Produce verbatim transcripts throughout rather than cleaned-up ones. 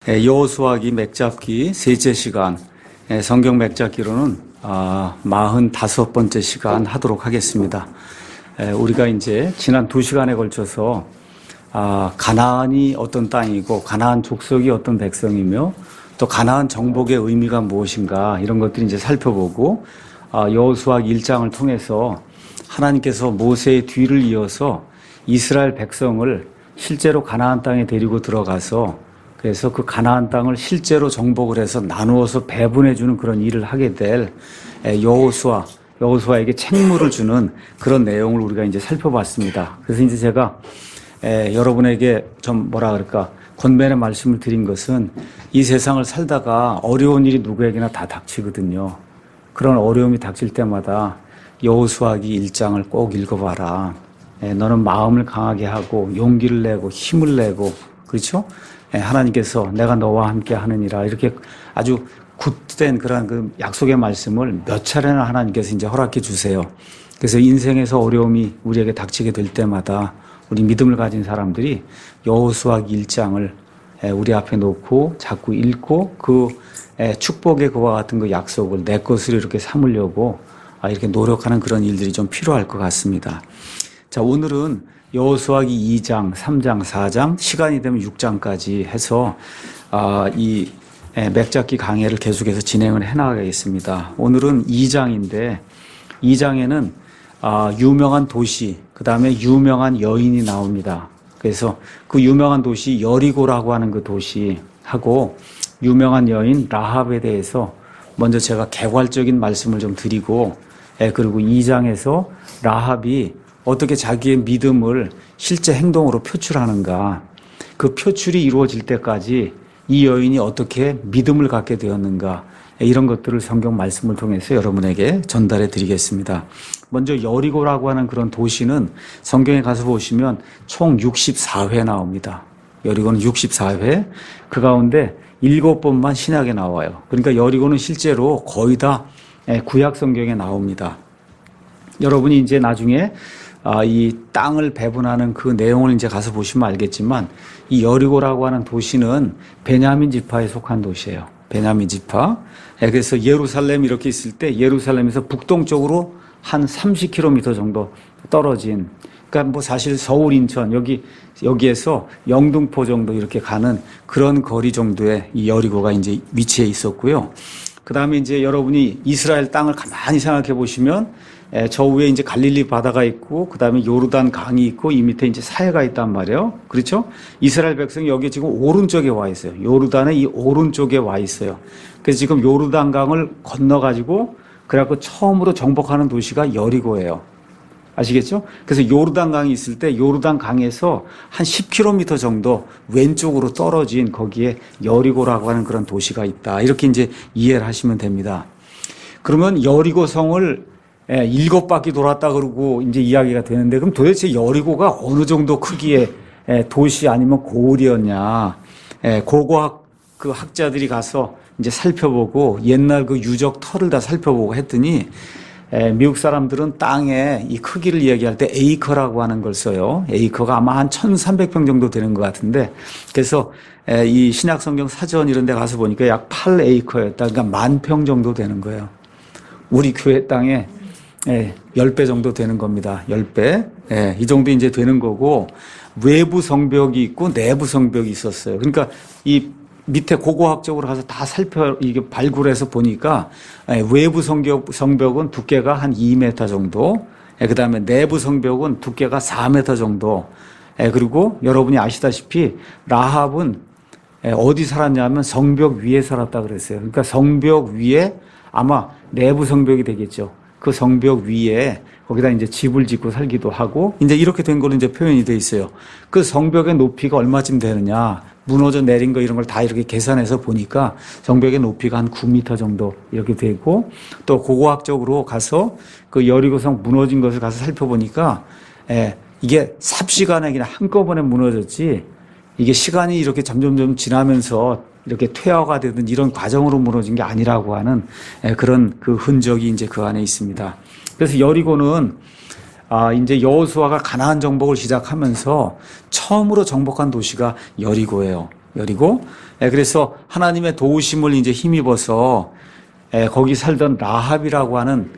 여호수아기 맥잡기 셋째 시간, 성경 맥잡기로는 사십오 번째 시간 하도록 하겠습니다. 우리가 이제 지난 두 시간에 걸쳐서 가나안이 어떤 땅이고 가나안 족속이 어떤 백성이며 또 가나안 정복의 의미가 무엇인가 이런 것들을 이제 살펴보고 여호수아 일 장을 통해서 하나님께서 모세의 뒤를 이어서 이스라엘 백성을 실제로 가나안 땅에 데리고 들어가서 그래서 그 가나안 땅을 실제로 정복을 해서 나누어서 배분해 주는 그런 일을 하게 될 여호수아, 여호수아에게 책무를 주는 그런 내용을 우리가 이제 살펴봤습니다. 그래서 이제 제가 에, 여러분에게 좀 뭐라 그럴까 권면의 말씀을 드린 것은 이 세상을 살다가 어려운 일이 누구에게나 다 닥치거든요. 그런 어려움이 닥칠 때마다 여호수아기 일 장을 꼭 읽어봐라. 에, 너는 마음을 강하게 하고 용기를 내고 힘을 내고 그렇죠? 하나님께서 내가 너와 함께 하느니라 이렇게 아주 굳된 그런 그 약속의 말씀을 몇 차례나 하나님께서 이제 허락해 주세요. 그래서 인생에서 어려움이 우리에게 닥치게 될 때마다 우리 믿음을 가진 사람들이 여호수아기 일 장을 우리 앞에 놓고 자꾸 읽고 그 축복의 그와 같은 그 약속을 내 것으로 이렇게 삼으려고 이렇게 노력하는 그런 일들이 좀 필요할 것 같습니다. 자, 오늘은 여호수아기 이 장, 삼 장, 사 장, 시간이 되면 육 장까지 해서 이 맥잡기 강해를 계속해서 진행을 해나가겠습니다. 오늘은 이 장인데 이 장에는 유명한 도시, 그 다음에 유명한 여인이 나옵니다. 그래서 그 유명한 도시 여리고라고 하는 그 도시하고 유명한 여인 라합에 대해서 먼저 제가 개괄적인 말씀을 좀 드리고 그리고 이 장에서 라합이 어떻게 자기의 믿음을 실제 행동으로 표출하는가, 그 표출이 이루어질 때까지 이 여인이 어떻게 믿음을 갖게 되었는가, 이런 것들을 성경 말씀을 통해서 여러분에게 전달해 드리겠습니다. 먼저 여리고라고 하는 그런 도시는 성경에 가서 보시면 총 육십사 회 나옵니다. 여리고는 육십사 회, 그 가운데 일곱 번만 신약에 나와요. 그러니까 여리고는 실제로 거의 다 구약 성경에 나옵니다. 여러분이 이제 나중에 아, 이 땅을 배분하는 그 내용을 이제 가서 보시면 알겠지만 이 여리고라고 하는 도시는 베냐민 지파에 속한 도시예요. 베냐민 지파. 그래서 예루살렘 이렇게 있을 때 예루살렘에서 북동쪽으로 한 삼십 킬로미터 정도 떨어진, 그러니까 뭐 사실 서울, 인천 여기 여기에서 영등포 정도 이렇게 가는 그런 거리 정도의 이 여리고가 이제 위치해 있었고요. 그 다음에 이제 여러분이 이스라엘 땅을 가만히 생각해 보시면 저 위에 이제 갈릴리 바다가 있고, 그 다음에 요르단 강이 있고, 이 밑에 이제 사해가 있단 말이에요. 그렇죠? 이스라엘 백성이 여기 지금 오른쪽에 와 있어요. 요르단의 이 오른쪽에 와 있어요. 그래서 지금 요르단 강을 건너가지고, 그래갖고 처음으로 정복하는 도시가 여리고예요. 아시겠죠? 그래서 요르단 강이 있을 때, 요르단 강에서 한 십 킬로미터 정도 왼쪽으로 떨어진 거기에 여리고라고 하는 그런 도시가 있다. 이렇게 이제 이해를 하시면 됩니다. 그러면 여리고 성을 예, 일곱 바퀴 돌았다 그러고 이제 이야기가 되는데, 그럼 도대체 여리고가 어느 정도 크기의 예, 도시 아니면 고을이었냐? 예, 고고학 그 학자들이 가서 이제 살펴보고 옛날 그 유적 터를 다 살펴보고 했더니 예, 미국 사람들은 땅의 이 크기를 얘기할 때 에이커라고 하는 걸 써요. 에이커가 아마 한 천삼백 평 정도 되는 것 같은데, 그래서 예, 이 신약성경 사전 이런 데 가서 보니까 약 팔 에이커였다. 그러니까 만 평 정도 되는 거예요. 우리 교회 땅에 예, 십 배 정도 되는 겁니다. 십 배. 예, 이 정도 이제 되는 거고, 외부 성벽이 있고 내부 성벽이 있었어요. 그러니까 이 밑에 고고학적으로 가서 다 살펴, 이게 발굴해서 보니까, 예, 외부 성벽, 성벽은 두께가 한 이 미터 정도, 예, 그 다음에 내부 성벽은 두께가 사 미터 정도, 예, 그리고 여러분이 아시다시피 라합은 예, 어디 살았냐면 성벽 위에 살았다 그랬어요. 그러니까 성벽 위에 아마 내부 성벽이 되겠죠. 그 성벽 위에 거기다 이제 집을 짓고 살기도 하고, 이제 이렇게 된 거는 이제 표현이 돼 있어요. 그 성벽의 높이가 얼마쯤 되느냐, 무너져 내린 거 이런 걸 다 이렇게 계산해서 보니까 성벽의 높이가 한 구 미터 정도 이렇게 되고, 또 고고학적으로 가서 그 여리고성 무너진 것을 가서 살펴보니까 예, 이게 삽시간에 그냥 한꺼번에 무너졌지, 이게 시간이 이렇게 점점점 지나면서 이렇게 퇴화가 되든 이런 과정으로 무너진 게 아니라고 하는 그런 그 흔적이 이제 그 안에 있습니다. 그래서 여리고는 아, 이제 여호수아가 가나안 정복을 시작하면서 처음으로 정복한 도시가 여리고예요. 여리고. 예, 그래서 하나님의 도우심을 이제 힘입어서 예, 거기 살던 라합이라고 하는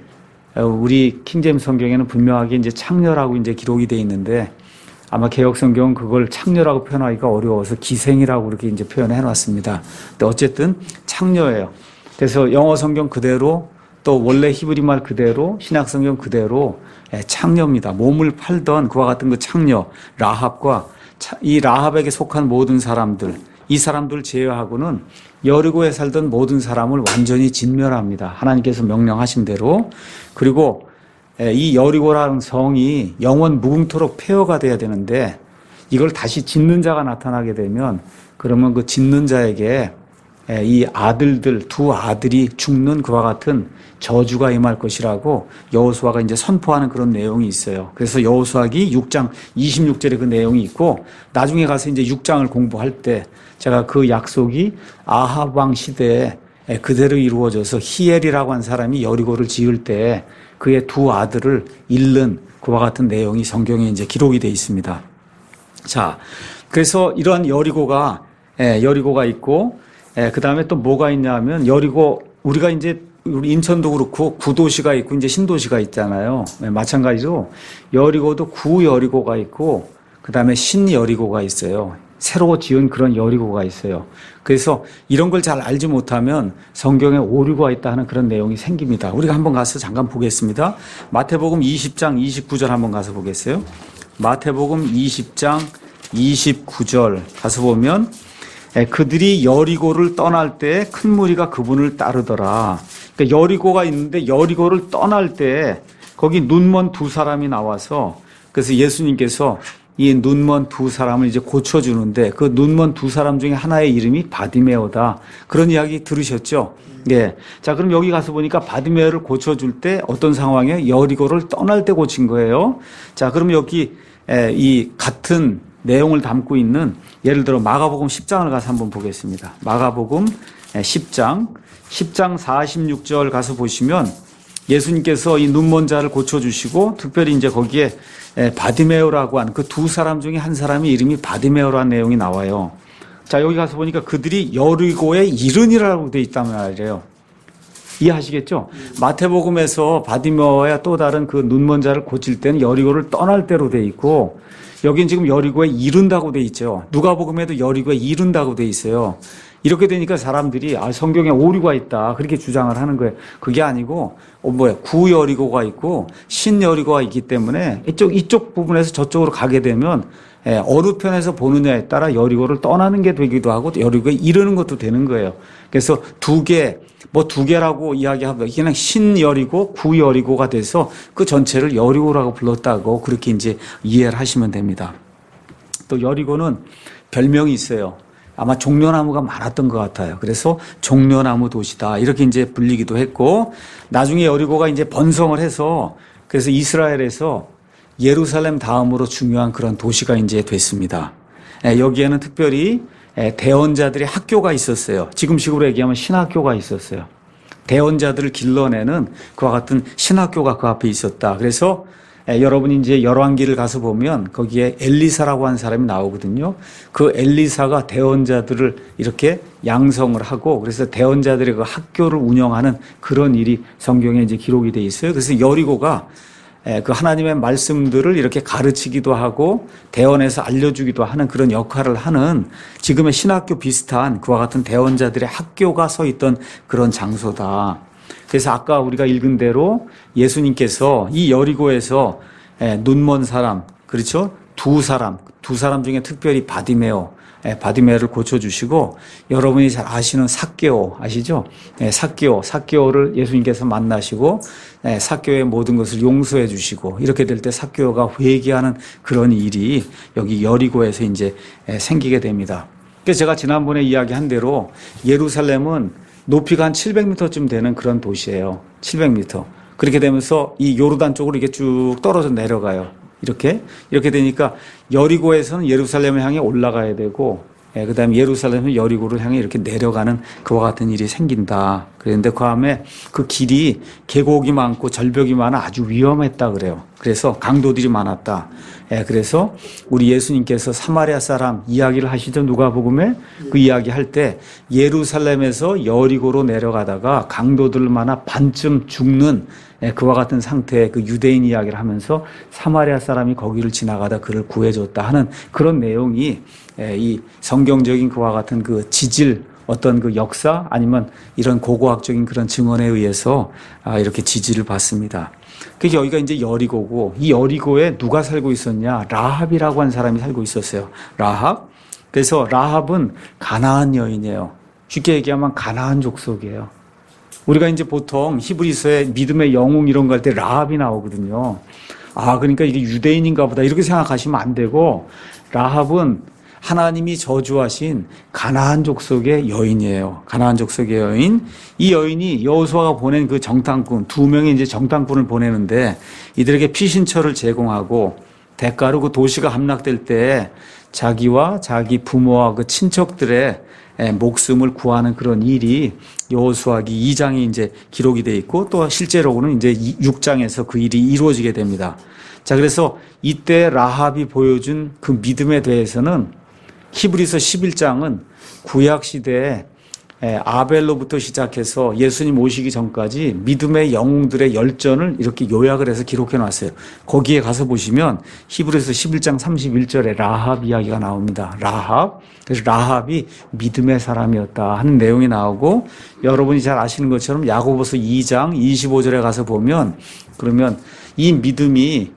우리 킹제임스 성경에는 분명하게 이제 창녀라고 이제 기록이 돼 있는데 아마 개혁 성경은 그걸 창녀라고 표현하기가 어려워서 기생이라고 그렇게 이제 표현해 놨습니다. 근데 어쨌든 창녀예요. 그래서 영어 성경 그대로 또 원래 히브리 말 그대로 신약 성경 그대로 창녀입니다. 몸을 팔던 그와 같은 그 창녀 라합과 이 라합에게 속한 모든 사람들, 이 사람들 제외하고는 여리고에 살던 모든 사람을 완전히 진멸합니다. 하나님께서 명령하신 대로. 그리고 이 여리고라는 성이 영원 무궁토록 폐허가 돼야 되는데 이걸 다시 짓는 자가 나타나게 되면 그러면 그 짓는 자에게 이 아들들, 두 아들이 죽는 그와 같은 저주가 임할 것이라고 여호수아가 이제 선포하는 그런 내용이 있어요. 그래서 여호수아기 육 장 이십육 절에 그 내용이 있고 나중에 가서 이제 육 장을 공부할 때 제가 그 약속이 아합 왕 시대에 그대로 이루어져서 히엘이라고 한 사람이 여리고를 지을 때 그의 두 아들을 잃는 그와 같은 내용이 성경에 이제 기록이 되어 있습니다. 자, 그래서 이러한 여리고가 여리고가 있고 그 다음에 또 뭐가 있냐 하면 여리고 우리가 이제 우리 인천도 그렇고 구도시가 있고 이제 신도시가 있잖아요. 마찬가지로 여리고도 구여리고가 있고 그 다음에 신여리고가 있어요. 새로 지은 그런 여리고가 있어요. 그래서 이런 걸 잘 알지 못하면 성경에 오류가 있다 하는 그런 내용이 생깁니다. 우리가 한번 가서 잠깐 보겠습니다. 마태복음 이십 장 이십구 절 한번 가서 보겠어요. 마태복음 이십 장 이십구 절 가서 보면 그들이 여리고를 떠날 때 큰 무리가 그분을 따르더라. 그러니까 여리고가 있는데 여리고를 떠날 때 거기 눈먼 두 사람이 나와서 그래서 예수님께서 이 눈먼 두 사람을 이제 고쳐주는데 그 눈먼 두 사람 중에 하나의 이름이 바디메오다. 그런 이야기 들으셨죠? 예. 자, 그럼 여기 가서 보니까 바디메오를 고쳐줄 때 어떤 상황에 여리고를 떠날 때 고친 거예요. 자, 그럼 여기 이 같은 내용을 담고 있는 예를 들어 마가복음 십 장을 가서 한번 보겠습니다. 마가복음 십 장, 십 장 사십육 절 가서 보시면 예수님께서 이 눈먼 자를 고쳐주시고 특별히 이제 거기에 바디메오라고 하는 그 두 사람 중에 한 사람이 이름이 바디메오라는 내용이 나와요. 자, 여기 가서 보니까 그들이 여리고에 이르니라고 되어 있단 말이에요. 이해하시겠죠? 마태복음에서 바디메오와 또 다른 그 눈먼 자를 고칠 때는 여리고를 떠날 때로 되어 있고 여긴 지금 여리고에 이른다고 돼 있죠. 누가복음에도 여리고에 이른다고 돼 있어요. 이렇게 되니까 사람들이 아, 성경에 오류가 있다 그렇게 주장을 하는 거예요. 그게 아니고 어, 뭐야 구여리고가 있고 신여리고가 있기 때문에 이쪽 이쪽 부분에서 저쪽으로 가게 되면 예, 어느 편에서 보느냐에 따라 여리고를 떠나는 게 되기도 하고 여리고에 이르는 것도 되는 거예요. 그래서 두 개, 뭐 두 개라고 이야기하면 그냥 신여리고 구여리고가 돼서 그 전체를 여리고라고 불렀다고 그렇게 이제 이해를 하시면 됩니다. 또 여리고는 별명이 있어요. 아마 종려나무가 많았던 것 같아요. 그래서 종려나무 도시다 이렇게 이제 불리기도 했고 나중에 여리고가 이제 번성을 해서 그래서 이스라엘에서 예루살렘 다음으로 중요한 그런 도시가 이제 됐습니다. 여기에는 특별히 대언자들의 학교가 있었어요. 지금식으로 얘기하면 신학교가 있었어요. 대언자들을 길러내는 그와 같은 신학교가 그 앞에 있었다. 그래서 여러분이 이제 열왕기를 가서 보면 거기에 엘리사라고 하는 사람이 나오거든요. 그 엘리사가 대언자들을 이렇게 양성을 하고 그래서 대언자들의 그 학교를 운영하는 그런 일이 성경에 이제 기록이 돼 있어요. 그래서 여리고가 그 하나님의 말씀들을 이렇게 가르치기도 하고 대언에서 알려주기도 하는 그런 역할을 하는 지금의 신학교 비슷한 그와 같은 대언자들의 학교가 서 있던 그런 장소다. 그래서 아까 우리가 읽은 대로 예수님께서 이 여리고에서 눈먼 사람, 그렇죠? 두 사람, 두 사람 중에 특별히 바디메오, 바디메오를 고쳐주시고 여러분이 잘 아시는 삭개오 아시죠? 삭개오, 삭개오를 예수님께서 만나시고 삭개오의 모든 것을 용서해 주시고 이렇게 될 때 삭개오가 회개하는 그런 일이 여기 여리고에서 이제 생기게 됩니다. 그래서 제가 지난번에 이야기한 대로 예루살렘은 높이가 한 칠백 미터쯤 되는 그런 도시예요. 칠백 미터. 그렇게 되면서 이 요르단 쪽으로 이렇게 쭉 떨어져 내려가요. 이렇게. 이렇게 되니까 여리고에서는 예루살렘을 향해 올라가야 되고 예, 그 다음에 예루살렘에서 여리고를 향해 이렇게 내려가는 그와 같은 일이 생긴다. 그런데 그 다음에 그 길이 계곡이 많고 절벽이 많아 아주 위험했다 그래요. 그래서 강도들이 많았다. 예, 그래서 우리 예수님께서 사마리아 사람 이야기를 하시죠. 누가복음에 그 이야기 할 때 예루살렘에서 여리고로 내려가다가 강도들 많아 반쯤 죽는 예, 그와 같은 상태의 그 유대인 이야기를 하면서 사마리아 사람이 거기를 지나가다 그를 구해줬다 하는 그런 내용이 예, 이 성경적인 그와 같은 그 지질 어떤 그 역사 아니면 이런 고고학적인 그런 증언에 의해서 아, 이렇게 지지를 받습니다. 그 여기가 이제 여리고고 이 여리고에 누가 살고 있었냐? 라합이라고 하는 사람이 살고 있었어요. 라합. 그래서 라합은 가나안 여인이에요. 쉽게 얘기하면 가나안 족속이에요. 우리가 이제 보통 히브리서에 믿음의 영웅 이런 거 할 때 라합이 나오거든요. 아, 그러니까 이게 유대인인가 보다 이렇게 생각하시면 안 되고 라합은 하나님이 저주하신 가나안 족속의 여인이에요. 가나안 족속의 여인. 이 여인이 여호수아가 보낸 그 정탐꾼, 두 명의 이제 정탐꾼을 보내는데 이들에게 피신처를 제공하고 대가로 그 도시가 함락될 때 자기와 자기 부모와 그 친척들의 목숨을 구하는 그런 일이 여호수아기 이 장에 이제 기록이 돼 있고 또 실제로는 이제 육 장에서 그 일이 이루어지게 됩니다. 자, 그래서 이때 라합이 보여준 그 믿음에 대해서는 히브리서 십일 장은 구약 시대에 아벨로부터 시작해서 예수님 오시기 전까지 믿음의 영웅들의 열전을 이렇게 요약을 해서 기록해 놨어요. 거기에 가서 보시면 히브리서 십일 장 삼십일 절에 라합 이야기가 나옵니다. 라합. 그래서 라합이 믿음의 사람이었다 하는 내용이 나오고 여러분이 잘 아시는 것처럼 야고보서 이 장 이십오 절에 가서 보면 그러면 이 믿음이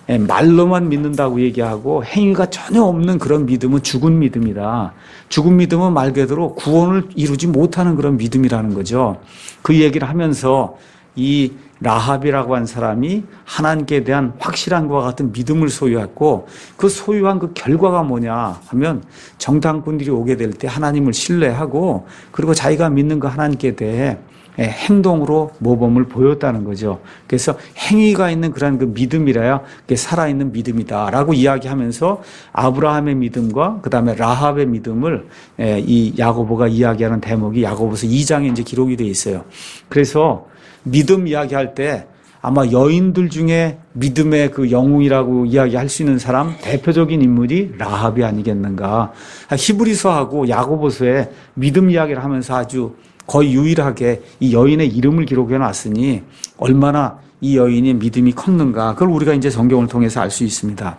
말로만 믿는다고 얘기하고 행위가 전혀 없는 그런 믿음은 죽은 믿음이다. 죽은 믿음은 말 그대로 구원을 이루지 못하는 그런 믿음이라는 거죠. 그 얘기를 하면서 이 라합이라고 한 사람이 하나님께 대한 확실한 것과 같은 믿음을 소유했고 그 소유한 그 결과가 뭐냐 하면 정탐꾼들이 오게 될 때 하나님을 신뢰하고 그리고 자기가 믿는 그 하나님께 대해 행동으로 모범을 보였다는 거죠. 그래서 행위가 있는 그런 그 믿음이라야 그게 살아있는 믿음이다라고 이야기하면서 아브라함의 믿음과 그 다음에 라합의 믿음을 이 야고보가 이야기하는 대목이 야고보서 이 장에 이제 기록이 되어 있어요. 그래서 믿음 이야기할 때 아마 여인들 중에 믿음의 그 영웅이라고 이야기할 수 있는 사람 대표적인 인물이 라합이 아니겠는가. 히브리서하고 야고보서에 믿음 이야기를 하면서 아주 거의 유일하게 이 여인의 이름을 기록해 놨으니 얼마나 이 여인의 믿음이 컸는가. 그걸 우리가 이제 성경을 통해서 알 수 있습니다.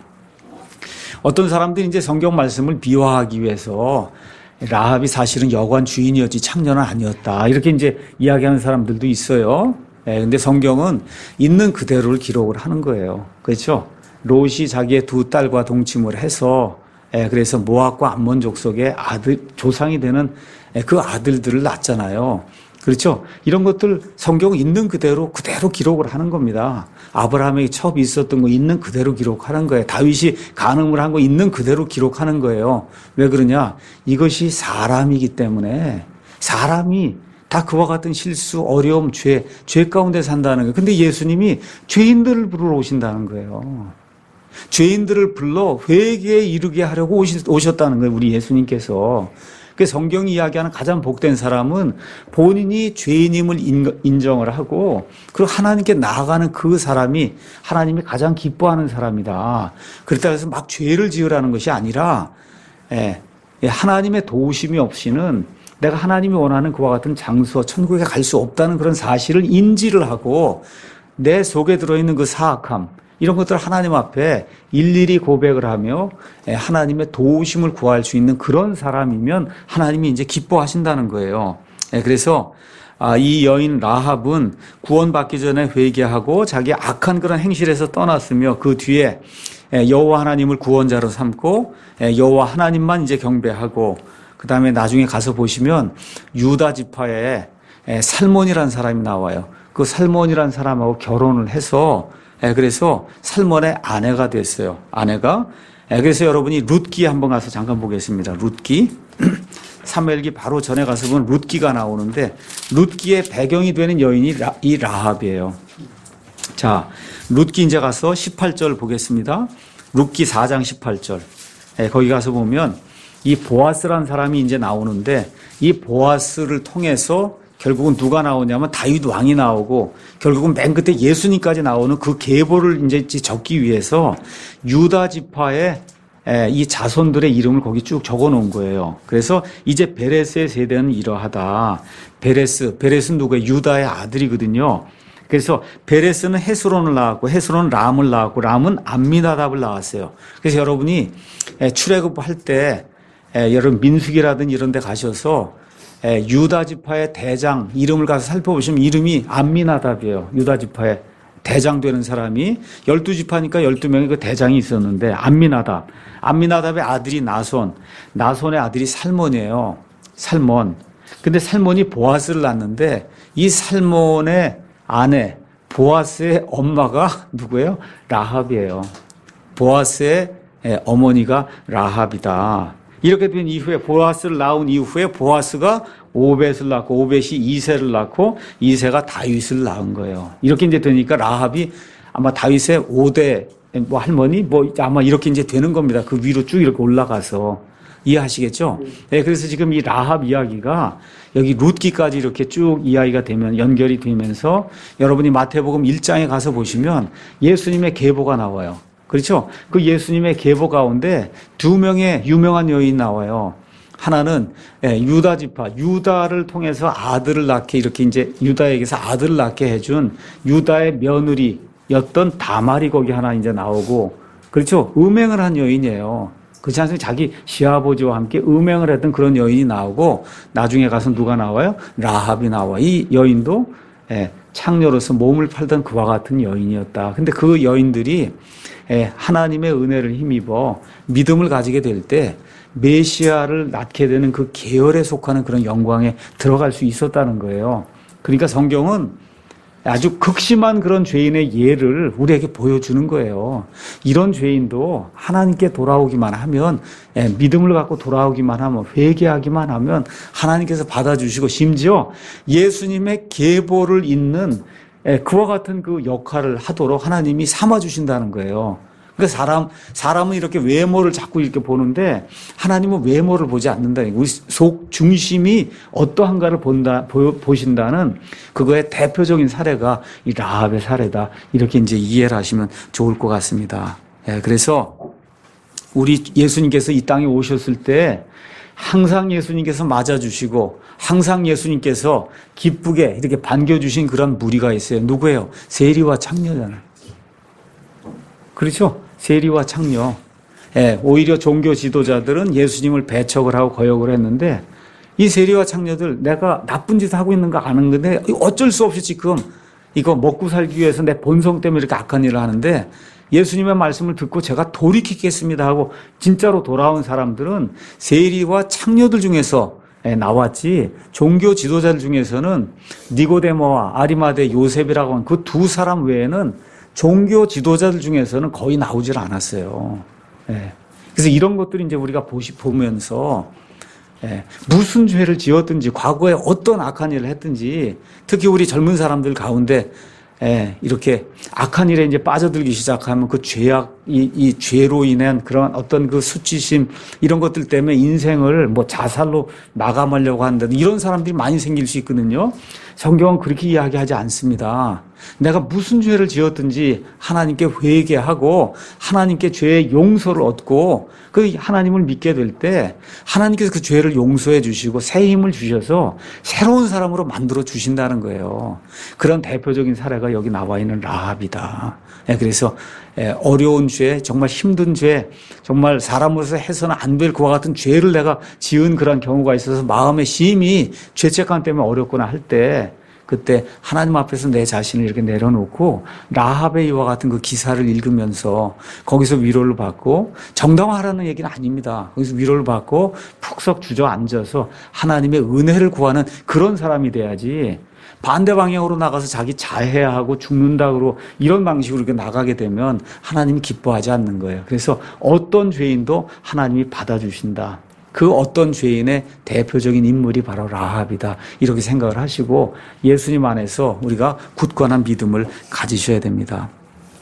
어떤 사람들이 이제 성경 말씀을 비화하기 위해서 라합이 사실은 여관 주인이었지 창녀는 아니었다. 이렇게 이제 이야기하는 사람들도 있어요. 예, 근데 성경은 있는 그대로를 기록을 하는 거예요. 그렇죠? 롯이 자기의 두 딸과 동침을 해서 예, 그래서 모압과 암몬 족속의 아들, 조상이 되는 예, 그 아들들을 낳잖아요. 그렇죠? 이런 것들 성경은 있는 그대로 그대로 기록을 하는 겁니다. 아브라함에게 처음 있었던 거 있는 그대로 기록하는 거예요. 다윗이 간음을 한 거 있는 그대로 기록하는 거예요. 왜 그러냐? 이것이 사람이기 때문에 사람이 다 그와 같은 실수, 어려움, 죄, 죄 가운데 산다는 거예요. 근데 예수님이 죄인들을 부르러 오신다는 거예요. 죄인들을 불러 회개에 이르게 하려고 오셨다는 거예요. 우리 예수님께서. 그 성경이 이야기하는 가장 복된 사람은 본인이 죄인임을 인정을 하고 그리고 하나님께 나아가는 그 사람이 하나님이 가장 기뻐하는 사람이다. 그렇다고 해서 막 죄를 지으라는 것이 아니라 하나님의 도우심이 없이는 내가 하나님이 원하는 그와 같은 장소, 천국에 갈 수 없다는 그런 사실을 인지를 하고 내 속에 들어있는 그 사악함, 이런 것들을 하나님 앞에 일일이 고백을 하며 하나님의 도우심을 구할 수 있는 그런 사람이면 하나님이 이제 기뻐하신다는 거예요. 그래서 이 여인 라합은 구원받기 전에 회개하고 자기 악한 그런 행실에서 떠났으며 그 뒤에 여호와 하나님을 구원자로 삼고 여호와 하나님만 이제 경배하고 그 다음에 나중에 가서 보시면 유다 지파에 살몬이라는 사람이 나와요. 그 살몬이라는 사람하고 결혼을 해서 그래서 살몬의 아내가 됐어요. 아내가. 그래서 여러분이 룻기 한번 가서 잠깐 보겠습니다. 룻기. 사무엘기 바로 전에 가서 보면 룻기가 나오는데 룻기의 배경이 되는 여인이 이 라합이에요. 자, 룻기 이제 가서 십팔 절 보겠습니다. 룻기 사 장 십팔 절. 거기 가서 보면 이 보아스라는 사람이 이제 나오는데 이 보아스를 통해서 결국은 누가 나오냐면 다윗 왕이 나오고 결국은 맨 끝에 예수님까지 나오는 그 계보를 이제 적기 위해서 유다 지파의 이 자손들의 이름을 거기 쭉 적어 놓은 거예요. 그래서 이제 베레스의 세대는 이러하다. 베레스, 베레스는 누구예요? 유다의 아들이거든요. 그래서 베레스는 헤스론을 낳았고 헤스론은 람을 낳았고 람은 암미나답을 낳았어요. 그래서 여러분이 출애굽할 때 여러분 민수기라든지 이런 데 가셔서 유다 지파의 대장 이름을 가서 살펴보시면 이름이 암미나답이에요. 유다 지파의 대장 되는 사람이 열두 지파니까 열두 명의 그 대장이 있었는데 암미나답. 암미나답의 아들이 나손. 나손의 아들이 살몬이에요. 살몬. 근데 살몬이 보아스를 낳았는데 이 살몬의 아내 보아스의 엄마가 누구예요? 라합이에요. 보아스의 어머니가 라합이다. 이렇게 된 이후에 보아스를 낳은 이후에 보아스가 오벳을 낳고 오벳이 이새를 낳고 이새가 다윗을 낳은 거예요. 이렇게 이제 되니까 라합이 아마 다윗의 오 대 뭐 할머니 뭐 아마 이렇게 이제 되는 겁니다. 그 위로 쭉 이렇게 올라가서 이해하시겠죠? 네, 그래서 지금 이 라합 이야기가 여기 룻기까지 이렇게 쭉 이야기가 되면 연결이 되면서 여러분이 마태복음 일 장에 가서 보시면 예수님의 계보가 나와요. 그렇죠? 그 예수님의 계보 가운데 두 명의 유명한 여인 나와요. 하나는 유다 지파, 유다를 통해서 아들을 낳게 이렇게 이제 유다에게서 아들을 낳게 해준 유다의 며느리였던 다말이 거기 하나 이제 나오고, 그렇죠? 음행을 한 여인이에요. 그렇지 않습니까? 자기 시아버지와 함께 음행을 했던 그런 여인이 나오고, 나중에 가서 누가 나와요? 라합이 나와. 이 여인도 창녀로서 몸을 팔던 그와 같은 여인이었다. 근데 그 여인들이 하나님의 은혜를 힘입어 믿음을 가지게 될 때 메시아를 낳게 되는 그 계열에 속하는 그런 영광에 들어갈 수 있었다는 거예요. 그러니까 성경은 아주 극심한 그런 죄인의 예를 우리에게 보여주는 거예요. 이런 죄인도 하나님께 돌아오기만 하면, 믿음을 갖고 돌아오기만 하면, 회개하기만 하면 하나님께서 받아주시고, 심지어 예수님의 계보를 잇는 그와 같은 그 역할을 하도록 하나님이 삼아주신다는 거예요. 그러니까 사람, 사람은 이렇게 외모를 자꾸 이렇게 보는데 하나님은 외모를 보지 않는다. 우리 속 중심이 어떠한가를 본다, 보, 보신다는 그거의 대표적인 사례가 이 라합의 사례다. 이렇게 이제 이해를 하시면 좋을 것 같습니다. 예, 그래서 우리 예수님께서 이 땅에 오셨을 때 항상 예수님께서 맞아주시고 항상 예수님께서 기쁘게 이렇게 반겨주신 그런 무리가 있어요. 누구예요? 세리와 창녀잖아요. 그렇죠? 세리와 창녀. 예, 오히려 종교 지도자들은 예수님을 배척을 하고 거역을 했는데 이 세리와 창녀들 내가 나쁜 짓 하고 있는 거 아는 건데 어쩔 수 없이 지금 이거 먹고 살기 위해서 내 본성 때문에 이렇게 악한 일을 하는데 예수님의 말씀을 듣고 제가 돌이키겠습니다 하고 진짜로 돌아온 사람들은 세리와 창녀들 중에서 나왔지, 종교 지도자들 중에서는 니고데모와 아리마대 요셉이라고 하는 그 두 사람 외에는 종교 지도자들 중에서는 거의 나오질 않았어요. 예. 그래서 이런 것들이 이제 우리가 보시, 보면서, 예. 무슨 죄를 지었든지, 과거에 어떤 악한 일을 했든지, 특히 우리 젊은 사람들 가운데, 예. 이렇게 악한 일에 이제 빠져들기 시작하면 그 죄악, 이, 이 죄로 인한 그런 어떤 그 수치심, 이런 것들 때문에 인생을 뭐 자살로 마감하려고 한다든 이런 사람들이 많이 생길 수 있거든요. 성경은 그렇게 이야기하지 않습니다. 내가 무슨 죄를 지었든지 하나님께 회개하고 하나님께 죄의 용서를 얻고 그 하나님을 믿게 될 때 하나님께서 그 죄를 용서해 주시고 새 힘을 주셔서 새로운 사람으로 만들어 주신다는 거예요. 그런 대표적인 사례가 여기 나와 있는 라합이다. 그래서 어려운 죄, 정말 힘든 죄, 정말 사람으로서 해서는 안 될 그와 같은 죄를 내가 지은 그런 경우가 있어서 마음의 심히 죄책감 때문에 어렵구나 할 때 그때 하나님 앞에서 내 자신을 이렇게 내려놓고 라합의 이와 같은 그 기사를 읽으면서 거기서 위로를 받고, 정당화하라는 얘기는 아닙니다. 거기서 위로를 받고 푹석 주저앉아서 하나님의 은혜를 구하는 그런 사람이 돼야지, 반대 방향으로 나가서 자기 자해하고 죽는다고 이런 방식으로 이렇게 나가게 되면 하나님이 기뻐하지 않는 거예요. 그래서 어떤 죄인도 하나님이 받아주신다. 그 어떤 죄인의 대표적인 인물이 바로 라합이다. 이렇게 생각을 하시고 예수님 안에서 우리가 굳건한 믿음을 가지셔야 됩니다.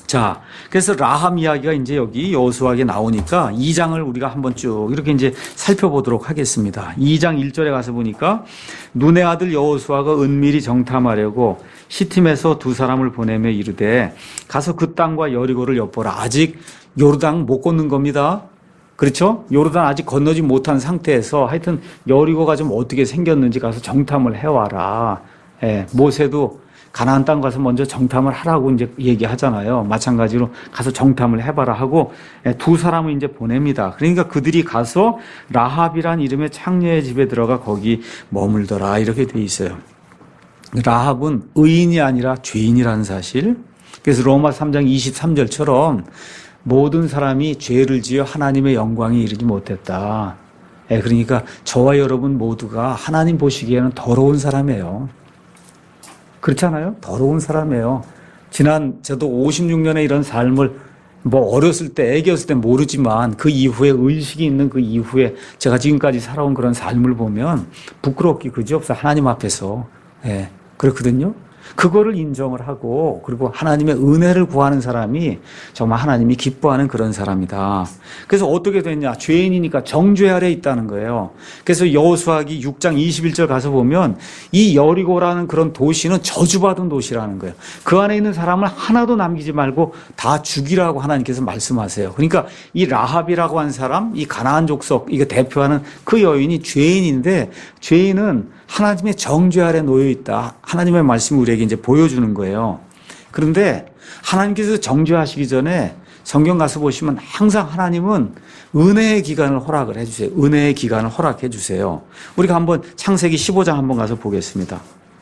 자, 그래서 라합 이야기가 이제 여기 여호수아에 나오니까 이 장을 우리가 한번 쭉 이렇게 이제 살펴보도록 하겠습니다. 이 장 일 절에 가서 보니까 눈의 아들 여호수아가 은밀히 정탐하려고 시팀에서 두 사람을 보내며 이르되 가서 그 땅과 여리고를 엿보라. 아직 요르단 못 건넌 겁니다. 그렇죠? 요르단 아직 건너지 못한 상태에서 하여튼 여리고가 좀 어떻게 생겼는지 가서 정탐을 해와라. 예, 모세도 가나안 땅 가서 먼저 정탐을 하라고 이제 얘기하잖아요. 마찬가지로 가서 정탐을 해봐라 하고 두 사람을 이제 보냅니다. 그러니까 그들이 가서 라합이란 이름의 창녀의 집에 들어가 거기 머물더라 이렇게 돼 있어요. 라합은 의인이 아니라 죄인이라는 사실. 그래서 로마 삼 장 이십삼 절처럼 모든 사람이 죄를 지어 하나님의 영광에 이르지 못했다. 그러니까 저와 여러분 모두가 하나님 보시기에는 더러운 사람이에요. 그렇잖아요? 더러운 사람이에요. 지난 저도 오십육 년의 이런 삶을 뭐 어렸을 때 애기였을 때 모르지만 그 이후에 의식이 있는 그 이후에 제가 지금까지 살아온 그런 삶을 보면 부끄럽기 그지없어 하나님 앞에서. 예, 그렇거든요. 그거를 인정을 하고 그리고 하나님의 은혜를 구하는 사람이 정말 하나님이 기뻐하는 그런 사람이다. 그래서 어떻게 됐냐? 죄인이니까 정죄 아래 있다는 거예요. 그래서 여호수아기 육 장 이십일 절 가서 보면 이 여리고라는 그런 도시는 저주받은 도시라는 거예요. 그 안에 있는 사람을 하나도 남기지 말고 다 죽이라고 하나님께서 말씀하세요. 그러니까 이 라합이라고 한 사람, 이 가나안 족속 이거 대표하는 그 여인이 죄인인데 죄인은 하나님의 정죄 아래 놓여 있다. 하나님의 말씀을 우리에게 이제 보여주는 거예요. 그런데 하나님께서 정죄하시기 전에 성경 가서 보시면 항상 하나님은 은혜의 기간을 허락을 해주세요. 은혜의 기간을 허락해 주세요. 우리가 한번 창세기 십오 장 한번 가서 보겠습니다.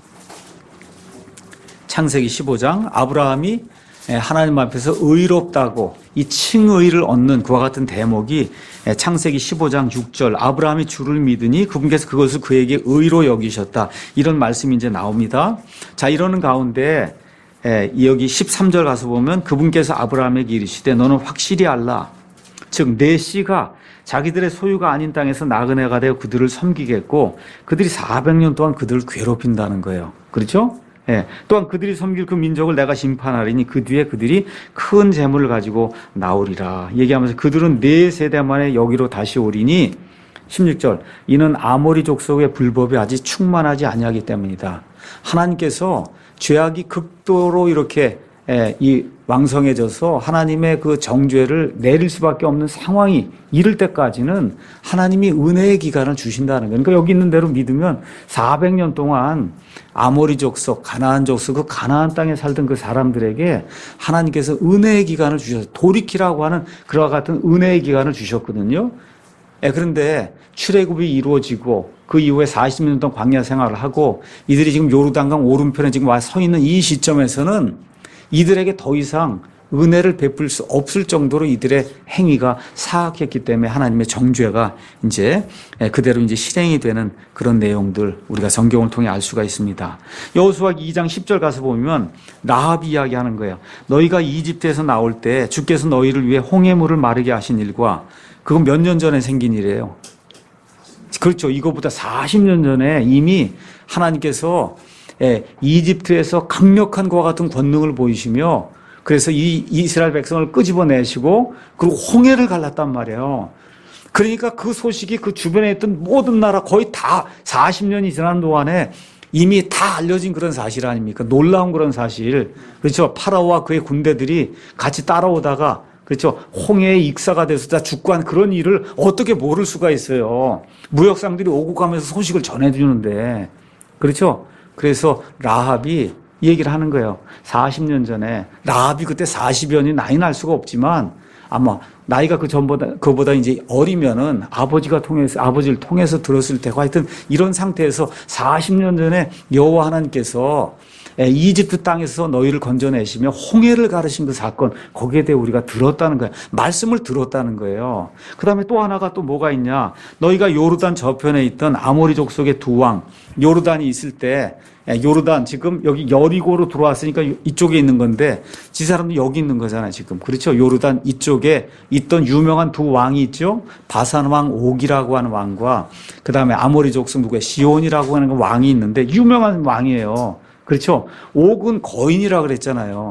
창세기 십오 장 아브라함이 하나님 앞에서 의롭다고 이 칭의를 얻는 그와 같은 대목이 창세기 십오 장 육 절 아브라함이 주를 믿으니 그분께서 그것을 그에게 의로 여기셨다. 이런 말씀이 이제 나옵니다. 자, 이러는 가운데 여기 십삼 절 가서 보면 그분께서 아브라함에게 이르시되 너는 확실히 알라. 즉 내 씨가 자기들의 소유가 아닌 땅에서 나그네가 되어 그들을 섬기겠고 그들이 사백 년 동안 그들을 괴롭힌다는 거예요. 그렇죠? 예. 또한 그들이 섬길 그 민족을 내가 심판하리니 그 뒤에 그들이 큰 재물을 가지고 나오리라. 얘기하면서 그들은 네 세대 만에 여기로 다시 오리니 십육 절 이는 아모리 족속의 불법이 아직 충만하지 아니하기 때문이다. 하나님께서 죄악이 극도로 이렇게 이 왕성해져서 하나님의 그 정죄를 내릴 수밖에 없는 상황이 이를 때까지는 하나님이 은혜의 기간을 주신다는 거예요. 그러니까 여기 있는 대로 믿으면 사백 년 동안 아모리 족속, 가나안 족속, 그 가나안 땅에 살던 그 사람들에게 하나님께서 은혜의 기간을 주셔서 돌이키라고 하는 그와 같은 은혜의 기간을 주셨거든요. 그런데 출애굽이 이루어지고 그 이후에 사십 년 동안 광야 생활을 하고 이들이 지금 요르단강 오른편에 지금 와 서 있는 이 시점에서는 이들에게 더 이상 은혜를 베풀 수 없을 정도로 이들의 행위가 사악했기 때문에 하나님의 정죄가 이제 그대로 이제 실행이 되는 그런 내용들 우리가 성경을 통해 알 수가 있습니다. 여호수아기 이 장 십 절 가서 보면 라합이 이야기하는 거예요. 너희가 이집트에서 나올 때 주께서 너희를 위해 홍해물을 마르게 하신 일과 그건 몇 년 전에 생긴 일이에요. 그렇죠. 이거보다 사십 년 전에 이미 하나님께서 이집트에서 강력한 그와 같은 권능을 보이시며 그래서 이 이스라엘 백성을 끄집어내시고 그리고 홍해를 갈랐단 말이에요. 그러니까 그 소식이 그 주변에 있던 모든 나라 거의 다 사십 년이 지난 동안에 이미 다 알려진 그런 사실 아닙니까? 놀라운 그런 사실. 그렇죠. 파라오와 그의 군대들이 같이 따라오다가 그렇죠. 홍해의 익사가 돼서 다 죽고 한 그런 일을 어떻게 모를 수가 있어요. 무역상들이 오고 가면서 소식을 전해주는데. 그렇죠. 그래서 라합이 이 얘기를 하는 거예요. 사십 년 전에 라합이 그때 사십여 년이 나이 날 수가 없지만 아마 나이가 그 전보다 그보다 이제 어리면은 아버지가 통해서 아버지를 통해서 들었을 테고 하여튼 이런 상태에서 사십 년 전에 여호와 하나님께서 이집트 땅에서 너희를 건져내시며 홍해를 가르신 그 사건 거기에 대해 우리가 들었다는 거예요. 말씀을 들었다는 거예요. 그 다음에 또 하나가 또 뭐가 있냐. 너희가 요르단 저편에 있던 아모리 족속의 두 왕 요르단이 있을 때 요르단 지금 여기 여리고로 들어왔으니까 이쪽에 있는 건데 지 사람도 여기 있는 거잖아요. 지금 그렇죠. 요르단 이쪽에 있던 유명한 두 왕이 있죠. 바산 왕 옥이라고 하는 왕과 그 다음에 아모리 족속 누구의 시온이라고 하는 왕이 있는데 유명한 왕이에요. 그렇죠. 옥은 거인이라고 그랬잖아요.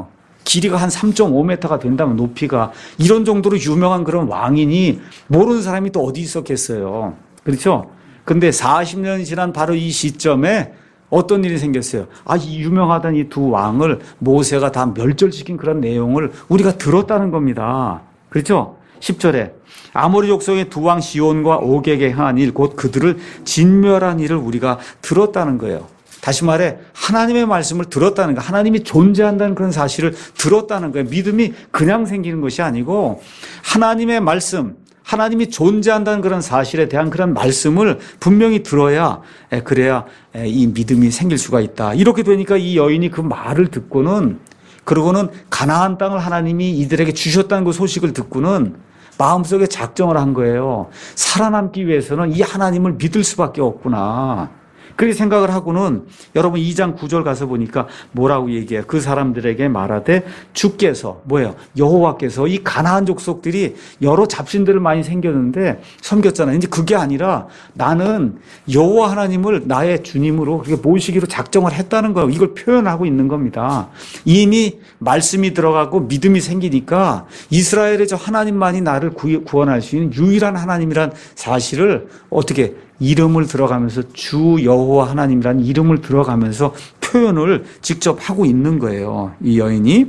길이가 한 삼 점 오 미터가 된다면 높이가 이런 정도로 유명한 그런 왕이니 모르는 사람이 또 어디 있었겠어요. 그렇죠? 근데 사십 년이 지난 바로 이 시점에 어떤 일이 생겼어요? 아, 이 유명하던 이 두 왕을 모세가 다 멸절시킨 그런 내용을 우리가 들었다는 겁니다. 그렇죠? 십 절에 아모리 족속의 두 왕 시온과 옥에게 행한 일, 곧 그들을 진멸한 일을 우리가 들었다는 거예요. 다시 말해 하나님의 말씀을 들었다는 거, 하나님이 존재한다는 그런 사실을 들었다는 거예요. 믿음이 그냥 생기는 것이 아니고 하나님의 말씀, 하나님이 존재한다는 그런 사실에 대한 그런 말씀을 분명히 들어야, 그래야 이 믿음이 생길 수가 있다. 이렇게 되니까 이 여인이 그 말을 듣고는, 그러고는 가나안 땅을 하나님이 이들에게 주셨다는 그 소식을 듣고는 마음속에 작정을 한 거예요. 살아남기 위해서는 이 하나님을 믿을 수밖에 없구나. 그렇게 생각을 하고는 여러분 이 장 구 절 가서 보니까 뭐라고 얘기해요? 그 사람들에게 말하되 주께서 뭐예요? 여호와께서 이 가나안 족속들이 여러 잡신들을 많이 생겼는데 섬겼잖아요. 이제 그게 아니라 나는 여호와 하나님을 나의 주님으로 그렇게 모시기로 작정을 했다는 거예요. 이걸 표현하고 있는 겁니다. 이미 말씀이 들어가고 믿음이 생기니까 이스라엘의 저 하나님만이 나를 구원할 수 있는 유일한 하나님이란 사실을 어떻게 이름을 들어가면서 주 여호와 하나님이라는 이름을 들어가면서 표현을 직접 하고 있는 거예요. 이 여인이.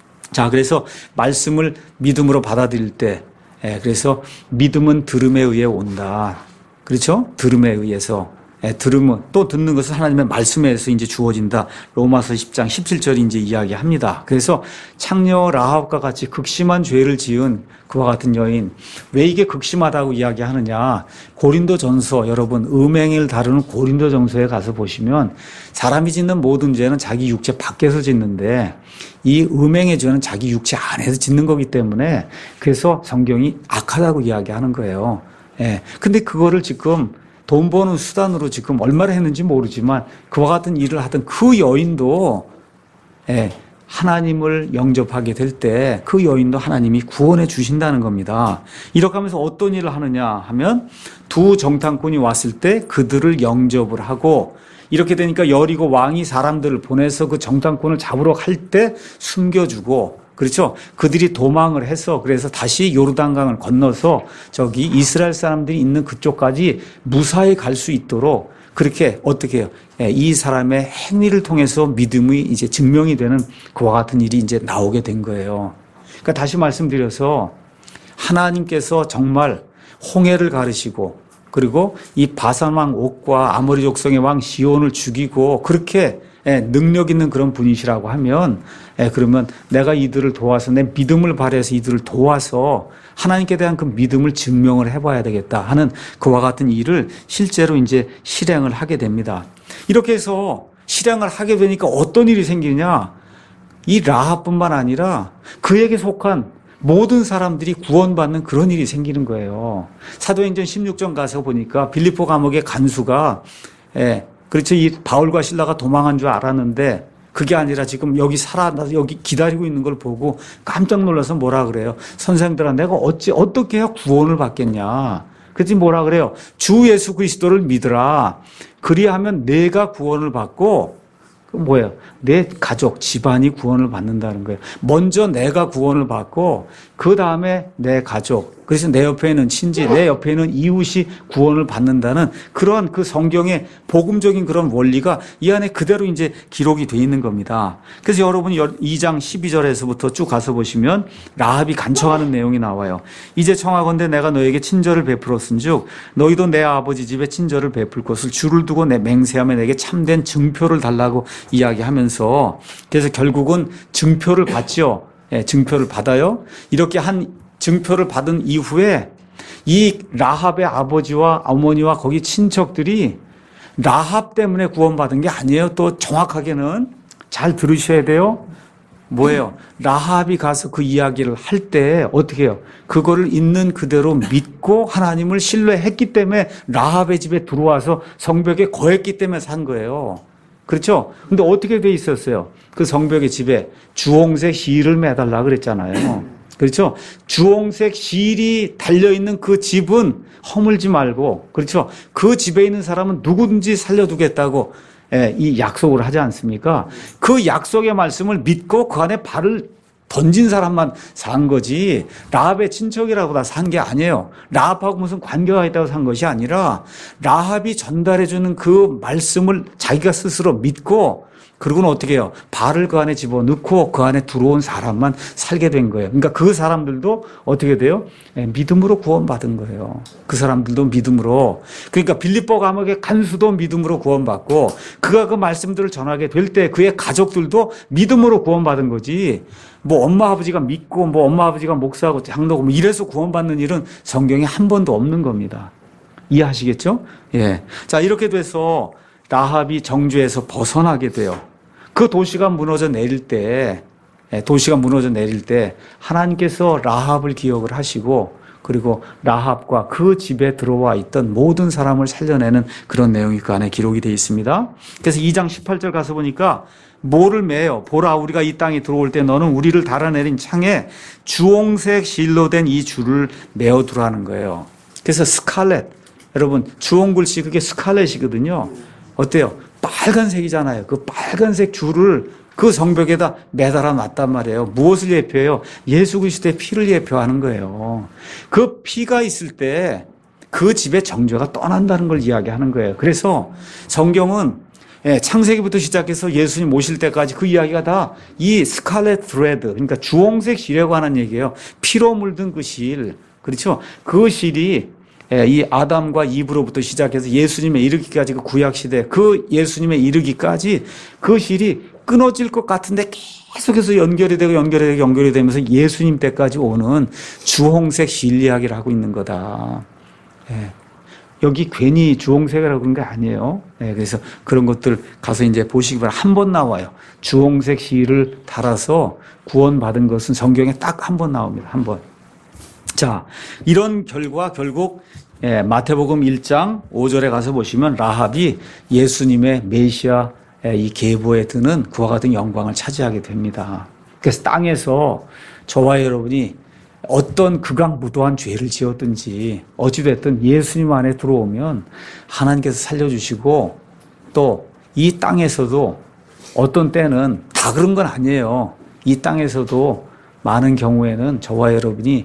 자, 그래서 말씀을 믿음으로 받아들일 때, 예, 그래서 믿음은 들음에 의해 온다. 그렇죠? 들음에 의해서. 예, 들으면 또 듣는 것은 하나님의 말씀에 의해서 이제 주어진다. 로마서 십 장 십칠 절이 이제 이야기합니다. 그래서 창녀 라합과 같이 극심한 죄를 지은 그와 같은 여인, 왜 이게 극심하다고 이야기하느냐? 고린도전서, 여러분 음행을 다루는 고린도전서에 가서 보시면 사람이 짓는 모든 죄는 자기 육체 밖에서 짓는데 이 음행의 죄는 자기 육체 안에서 짓는 거기 때문에 그래서 성경이 악하다고 이야기하는 거예요. 예, 근데 그거를 지금 돈 버는 수단으로 지금 얼마나 했는지 모르지만 그와 같은 일을 하던 그 여인도 예, 하나님을 영접하게 될 때 그 여인도 하나님이 구원해 주신다는 겁니다. 이렇게 하면서 어떤 일을 하느냐 하면 두 정탐꾼이 왔을 때 그들을 영접을 하고 이렇게 되니까 여리고 왕이 사람들을 보내서 그 정탐꾼을 잡으러 갈 때 숨겨주고 그렇죠. 그들이 도망을 해서 그래서 다시 요르단강을 건너서 저기 이스라엘 사람들이 있는 그쪽까지 무사히 갈 수 있도록 그렇게 어떻게 해요? 이 사람의 행위를 통해서 믿음이 이제 증명이 되는 그와 같은 일이 이제 나오게 된 거예요. 그러니까 다시 말씀드려서 하나님께서 정말 홍해를 가르시고 그리고 이 바산 왕 옥과 아모리 족속의 왕 시온을 죽이고 그렇게 능력 있는 그런 분이시라고 하면 그러면 내가 이들을 도와서 내 믿음을 발휘해서 이들을 도와서 하나님께 대한 그 믿음을 증명을 해봐야 되겠다 하는 그와 같은 일을 실제로 이제 실행을 하게 됩니다. 이렇게 해서 실행을 하게 되니까 어떤 일이 생기냐? 이 라합뿐만 아니라 그에게 속한 모든 사람들이 구원받는 그런 일이 생기는 거예요. 사도행전 십육 장 가서 보니까 빌립보 감옥의 간수가 예, 그렇죠. 이 바울과 실라가 도망한 줄 알았는데 그게 아니라 지금 여기 살아, 여기 기다리고 있는 걸 보고 깜짝 놀라서 뭐라 그래요? 선생들아, 내가 어찌, 어떻게 해야 구원을 받겠냐? 그랬더니 뭐라 그래요? 주 예수 그리스도를 믿으라. 그리하면 내가 구원을 받고, 그 뭐예요? 내 가족, 집안이 구원을 받는다는 거예요. 먼저 내가 구원을 받고, 그 다음에 내 가족, 그래서 내 옆에 있는 친지, 내 옆에 있는 이웃이 구원을 받는다는 그러한 그 성경의 복음적인 그런 원리가 이 안에 그대로 이제 기록이 되어 있는 겁니다. 그래서 여러분이 이 장 십이 절에서부터 쭉 가서 보시면 라합이 간청하는 내용이 나와요. 이제 청하건대 내가 너에게 친절을 베풀었은즉 너희도 내 아버지 집에 친절을 베풀 것을 주를 두고 내 맹세하며 내게 참된 증표를 달라고 이야기하면서 그래서 결국은 증표를 받죠. 예, 증표를 받아요. 이렇게 한 증표를 받은 이후에 이 라합의 아버지와 어머니와 거기 친척들이 라합 때문에 구원받은 게 아니에요. 또 정확하게는 잘 들으셔야 돼요. 뭐예요? 라합이 가서 그 이야기를 할 때 어떻게 해요? 그거를 있는 그대로 믿고 하나님을 신뢰했기 때문에 라합의 집에 들어와서 성벽에 거했기 때문에 산 거예요. 그렇죠? 근데 어떻게 돼 있었어요? 그 성벽의 집에 주홍색 실을 매달라 그랬잖아요. 그렇죠? 주홍색 실이 달려있는 그 집은 허물지 말고, 그렇죠? 그 집에 있는 사람은 누구든지 살려두겠다고 예, 이 약속을 하지 않습니까? 그 약속의 말씀을 믿고 그 안에 발을 던진 사람만 산 거지 라합의 친척이라고 다 산 게 아니에요. 라합하고 무슨 관계가 있다고 산 것이 아니라 라합이 전달해 주는 그 말씀을 자기가 스스로 믿고 그리고는 어떻게 해요? 발을 그 안에 집어넣고 그 안에 들어온 사람만 살게 된 거예요. 그러니까 그 사람들도 어떻게 돼요? 믿음으로 구원받은 거예요. 그 사람들도 믿음으로. 그러니까 빌립보 감옥의 간수도 믿음으로 구원받고 그가 그 말씀들을 전하게 될 때 그의 가족들도 믿음으로 구원받은 거지. 뭐 엄마 아버지가 믿고 뭐 엄마 아버지가 목사하고 장로고 뭐 이래서 구원받는 일은 성경에 한 번도 없는 겁니다. 이해하시겠죠? 예. 자, 이렇게 돼서 라합이 정죄에서 벗어나게 돼요. 그 도시가 무너져 내릴 때, 도시가 무너져 내릴 때 하나님께서 라합을 기억을 하시고 그리고 라합과 그 집에 들어와 있던 모든 사람을 살려내는 그런 내용이 그 안에 기록이 되어 있습니다. 그래서 이 장 십팔 절 가서 보니까 뭐를 매요? 보라, 우리가 이 땅에 들어올 때 너는 우리를 달아내린 창에 주홍색 실로 된 이 줄을 메어 두라는 거예요. 그래서 스칼렛, 여러분 주홍 글씨 그게 스칼렛이거든요. 어때요? 빨간색이잖아요. 그 빨간색 줄을 그 성벽에다 매달아 놨단 말이에요. 무엇을 예표해요? 예수 그리스도의 피를 예표하는 거예요. 그 피가 있을 때 그 집의 정죄가 떠난다는 걸 이야기하는 거예요. 그래서 성경은 창세기부터 시작해서 예수님 오실 때까지 그 이야기가 다 이 스칼렛 드레드, 그러니까 주홍색 실에 관한 얘기예요. 피로 물든 그 실, 그렇죠? 그 실이 이 아담과 이브로부터 시작해서 예수님에 이르기까지 그 구약시대, 그 예수님에 이르기까지 그 실이 끊어질 것 같은데 계속해서 연결이 되고 연결이 되고 연결이 되면서 예수님 때까지 오는 주홍색 실 이야기를 하고 있는 거다. 예. 여기 괜히 주홍색이라고 그런 게 아니에요. 예. 그래서 그런 것들 가서 이제 보시기 바랍니다. 한 번 나와요. 주홍색 실을 달아서 구원받은 것은 성경에 딱 한 번 나옵니다. 한 번. 자, 이런 결과 결국 예, 마태복음 일 장 오 절에 가서 보시면 라합이 예수님의 메시아 이 계보에 드는 그와 같은 영광을 차지하게 됩니다. 그래서 땅에서 저와 여러분이 어떤 극악무도한 죄를 지었든지 어찌됐든 예수님 안에 들어오면 하나님께서 살려주시고 또 이 땅에서도 어떤 때는 다 그런 건 아니에요. 이 땅에서도 많은 경우에는 저와 여러분이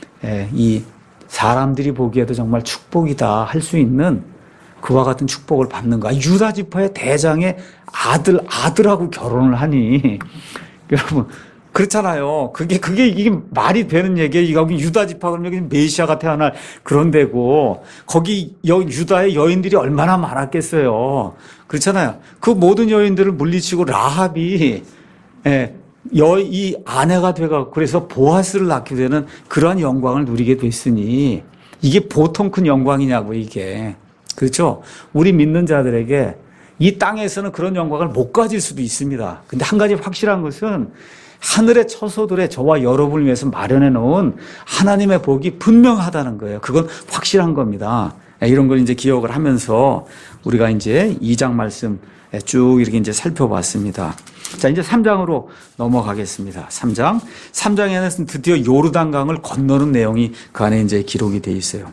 이 사람들이 보기에도 정말 축복이다 할 수 있는 그와 같은 축복을 받는 거야. 유다 지파의 대장의 아들, 아들하고 결혼을 하니. 여러분, 그렇잖아요. 그게, 그게, 이게 말이 되는 얘기예요. 여기 유다 지파 그러면 여기 메시아가 태어날 그런 데고, 거기 여, 유다의 여인들이 얼마나 많았겠어요. 그렇잖아요. 그 모든 여인들을 물리치고 라합이, 예, 여, 이 아내가 돼가고 그래서 보아스를 낳게 되는 그러한 영광을 누리게 됐으니 이게 보통 큰 영광이냐고 이게. 그렇죠? 우리 믿는 자들에게 이 땅에서는 그런 영광을 못 가질 수도 있습니다. 근데 한 가지 확실한 것은 하늘의 처소들에 저와 여러분을 위해서 마련해 놓은 하나님의 복이 분명하다는 거예요. 그건 확실한 겁니다. 이런 걸 이제 기억을 하면서 우리가 이제 이 장 말씀 쭉 이렇게 이제 살펴봤습니다. 자, 이제 삼 장으로 넘어가겠습니다. 삼 장. 삼 장에는 드디어 요르단강을 건너는 내용이 그 안에 이제 기록이 되어 있어요.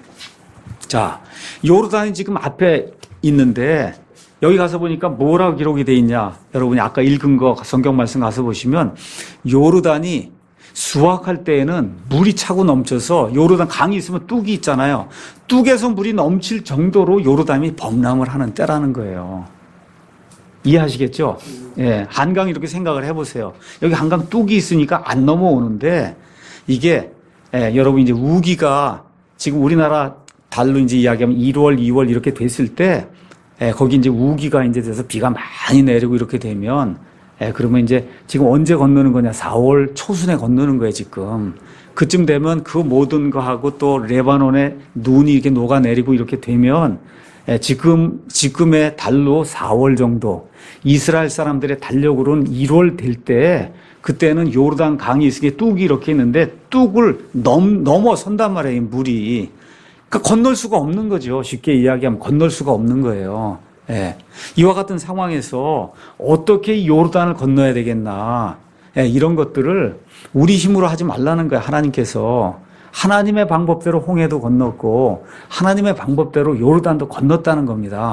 자, 요르단이 지금 앞에 있는데 여기 가서 보니까 뭐라고 기록이 되어 있냐. 여러분이 아까 읽은 거 성경 말씀 가서 보시면 요르단이 수확할 때에는 물이 차고 넘쳐서 요르단 강이 있으면 뚝이 있잖아요. 뚝에서 물이 넘칠 정도로 요르단이 범람을 하는 때라는 거예요. 이해하시겠죠? 예, 한강 이렇게 생각을 해보세요. 여기 한강 뚝이 있으니까 안 넘어오는데 이게 예, 여러분 이제 우기가 지금 우리나라 달로 이제 이야기하면 일월, 이월 이렇게 됐을 때 예, 거기 이제 우기가 이제 돼서 비가 많이 내리고 이렇게 되면 예, 그러면 이제 지금 언제 건너는 거냐? 사월 초순에 건너는 거예요, 지금. 그쯤 되면 그 모든 거하고 또 레바논에 눈이 이렇게 녹아내리고 이렇게 되면 예, 지금, 지금의 달로 사월 정도, 이스라엘 사람들의 달력으로는 일월 될 때, 그때는 요르단 강이 있으니 뚝이 이렇게 있는데, 뚝을 넘, 넘어선단 말이에요, 물이. 그러니까 건널 수가 없는 거죠. 쉽게 이야기하면 건널 수가 없는 거예요. 예. 이와 같은 상황에서 어떻게 요르단을 건너야 되겠나. 예, 이런 것들을 우리 힘으로 하지 말라는 거예요, 하나님께서. 하나님의 방법대로 홍해도 건넜고 하나님의 방법대로 요르단도 건넜다는 겁니다.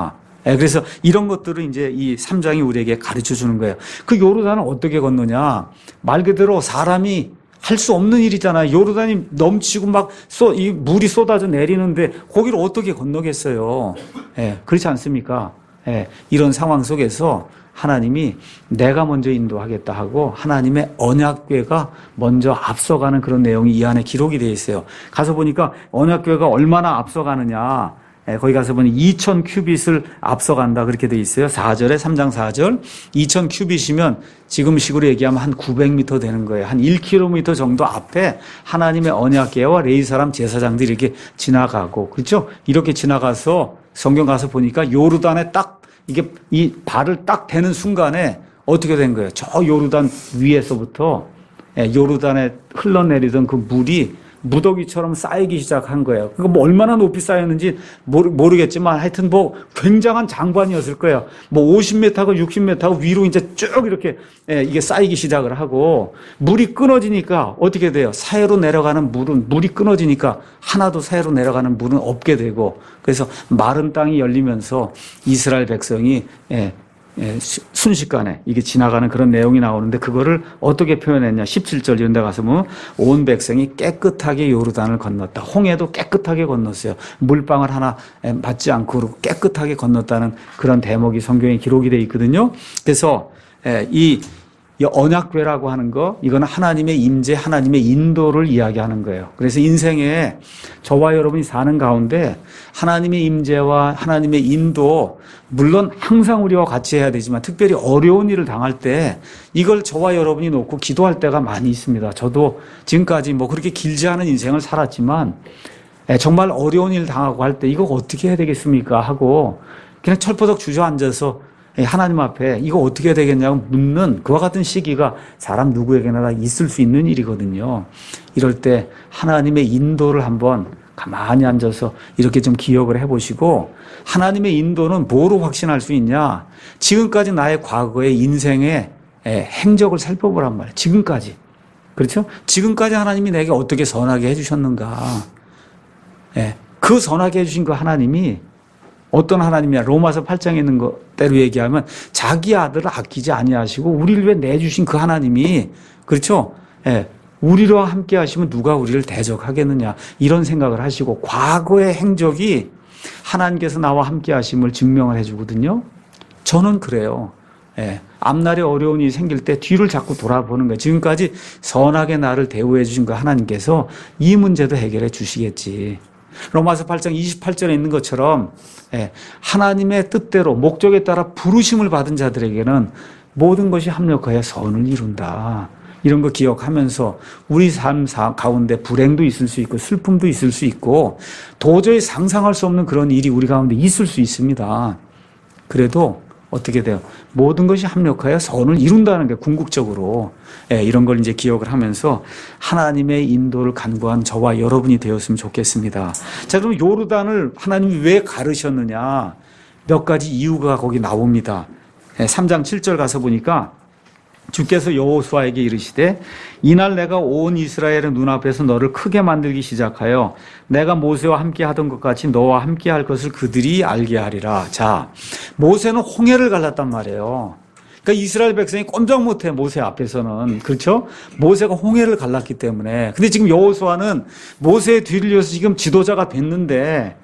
예, 그래서 이런 것들을 이제 이 삼 장이 우리에게 가르쳐 주는 거예요. 그 요르단을 어떻게 건너냐? 말 그대로 사람이 할 수 없는 일이잖아요. 요르단이 넘치고 막 쏟, 이 물이 쏟아져 내리는데 거기를 어떻게 건너겠어요? 예, 그렇지 않습니까? 예, 이런 상황 속에서 하나님이 내가 먼저 인도하겠다 하고 하나님의 언약궤가 먼저 앞서가는 그런 내용이 이 안에 기록이 되어 있어요. 가서 보니까 언약궤가 얼마나 앞서가느냐. 거기 가서 보니 이천 큐빗을 앞서간다 그렇게 되어 있어요. 사 절에 삼 장 사 절. 이천 큐빗이면 지금식으로 얘기하면 한 구백 미터 되는 거예요. 한 일 킬로미터 정도 앞에 하나님의 언약궤와 레위 사람 제사장들이 이렇게 지나가고, 그렇죠? 이렇게 지나가서 성경 가서 보니까 요르단에 딱 이게 이 발을 딱 대는 순간에 어떻게 된 거예요? 저 요르단 위에서부터 요르단에 흘러내리던 그 물이 무더기처럼 쌓이기 시작한 거예요. 그러니까 뭐 얼마나 높이 쌓였는지 모르, 모르겠지만 하여튼 뭐 굉장한 장관이었을 거예요. 뭐 오십 미터하고 육십 미터하고 위로 이제 쭉 이렇게 이게 쌓이기 시작을 하고 물이 끊어지니까 어떻게 돼요? 사해로 내려가는 물은 물이 끊어지니까 하나도 사해로 내려가는 물은 없게 되고 그래서 마른 땅이 열리면서 이스라엘 백성이 예, 예, 순식간에 이게 지나가는 그런 내용이 나오는데 그거를 어떻게 표현했냐. 십칠 절 이런 데 가서 보면 온 백성이 깨끗하게 요르단을 건넜다. 홍해도 깨끗하게 건넜어요. 물방울 하나 맞지 않고 깨끗하게 건넜다는 그런 대목이 성경에 기록이 되어 있거든요. 그래서 이 언약궤라고 하는 거, 이거는 하나님의 임재, 하나님의 인도를 이야기하는 거예요. 그래서 인생에 저와 여러분이 사는 가운데 하나님의 임재와 하나님의 인도, 물론 항상 우리와 같이 해야 되지만 특별히 어려운 일을 당할 때 이걸 저와 여러분이 놓고 기도할 때가 많이 있습니다. 저도 지금까지 뭐 그렇게 길지 않은 인생을 살았지만 정말 어려운 일 당하고 할 때 이거 어떻게 해야 되겠습니까 하고 그냥 철퍼덕 주저앉아서 하나님 앞에 이거 어떻게 해야 되겠냐고 묻는 그와 같은 시기가 사람 누구에게나 다 있을 수 있는 일이거든요. 이럴 때 하나님의 인도를 한번 가만히 앉아서 이렇게 좀 기억을 해보시고 하나님의 인도는 뭐로 확신할 수 있냐? 지금까지 나의 과거의 인생의 행적을 살펴보란 말이에요. 지금까지. 그렇죠? 지금까지 하나님이 내게 어떻게 선하게 해주셨는가. 그 선하게 해주신 그 하나님이 어떤 하나님이야? 로마서 팔 장에 있는 것대로 얘기하면 자기 아들을 아끼지 아니하시고 우리를 위해 내주신 그 하나님이 그렇죠? 예, 우리와 함께 하시면 누가 우리를 대적하겠느냐 이런 생각을 하시고 과거의 행적이 하나님께서 나와 함께 하심을 증명을 해주거든요. 저는 그래요. 예, 앞날에 어려운 일이 생길 때 뒤를 자꾸 돌아보는 거예요. 지금까지 선하게 나를 대우해 주신 그 하나님께서 이 문제도 해결해 주시겠지. 로마서 팔 장 이십팔 절에 있는 것처럼 하나님의 뜻대로 목적에 따라 부르심을 받은 자들에게는 모든 것이 합력하여 선을 이룬다. 이런 거 기억하면서 우리 삶 가운데 불행도 있을 수 있고 슬픔도 있을 수 있고 도저히 상상할 수 없는 그런 일이 우리 가운데 있을 수 있습니다. 그래도 어떻게 돼요? 모든 것이 합력하여 선을 이룬다는 게 궁극적으로 예, 이런 걸 이제 기억을 하면서 하나님의 인도를 간구한 저와 여러분이 되었으면 좋겠습니다. 자, 그럼 요르단을 하나님이 왜 가르셨느냐? 몇 가지 이유가 거기 나옵니다. 예, 삼 장 칠 절 가서 보니까 주께서 여호수아에게 이르시되 이날 내가 온 이스라엘의 눈앞에서 너를 크게 만들기 시작하여 내가 모세와 함께 하던 것 같이 너와 함께 할 것을 그들이 알게 하리라. 자, 모세는 홍해를 갈랐단 말이에요. 그러니까 이스라엘 백성이 꼼짝 못해 모세 앞에서는. 그렇죠? 모세가 홍해를 갈랐기 때문에. 근데 지금 여호수아는 모세의 뒤를 이어서 지금 지도자가 됐는데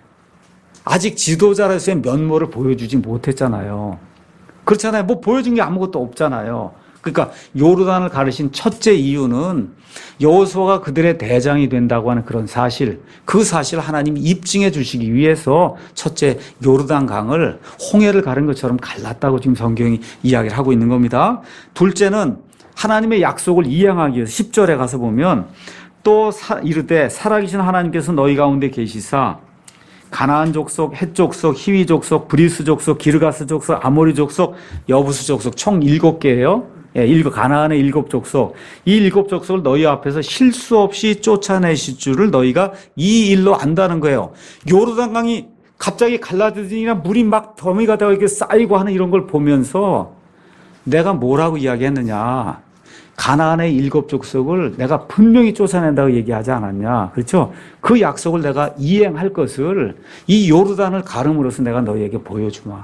아직 지도자로서의 면모를 보여주지 못했잖아요. 그렇잖아요. 뭐 보여준 게 아무것도 없잖아요. 그러니까 요르단을 가르신 첫째 이유는 여호수아가 그들의 대장이 된다고 하는 그런 사실, 그 사실을 하나님이 입증해 주시기 위해서 첫째 요르단 강을 홍해를 가른 것처럼 갈랐다고 지금 성경이 이야기를 하고 있는 겁니다. 둘째는 하나님의 약속을 이행하기 위해서 십 절에 가서 보면 또 이르되 살아계신 하나님께서 너희 가운데 계시사 가나안 족속, 헷 족속, 히위 족속, 브리스 족속, 기르가스 족속, 아모리 족속, 여부스 족속 총 일곱 개예요. 예, 일곱, 가나안의 일곱 족속. 이 일곱 족속을 너희 앞에서 실수 없이 쫓아내실 줄을 너희가 이 일로 안다는 거예요. 요르단강이 갑자기 갈라지니까 물이 막 더미가 되고 이렇게 쌓이고 하는 이런 걸 보면서 내가 뭐라고 이야기했느냐. 가나안의 일곱 족속을 내가 분명히 쫓아낸다고 얘기하지 않았냐. 그렇죠? 그 약속을 내가 이행할 것을 이 요르단을 가름으로써 내가 너희에게 보여주마.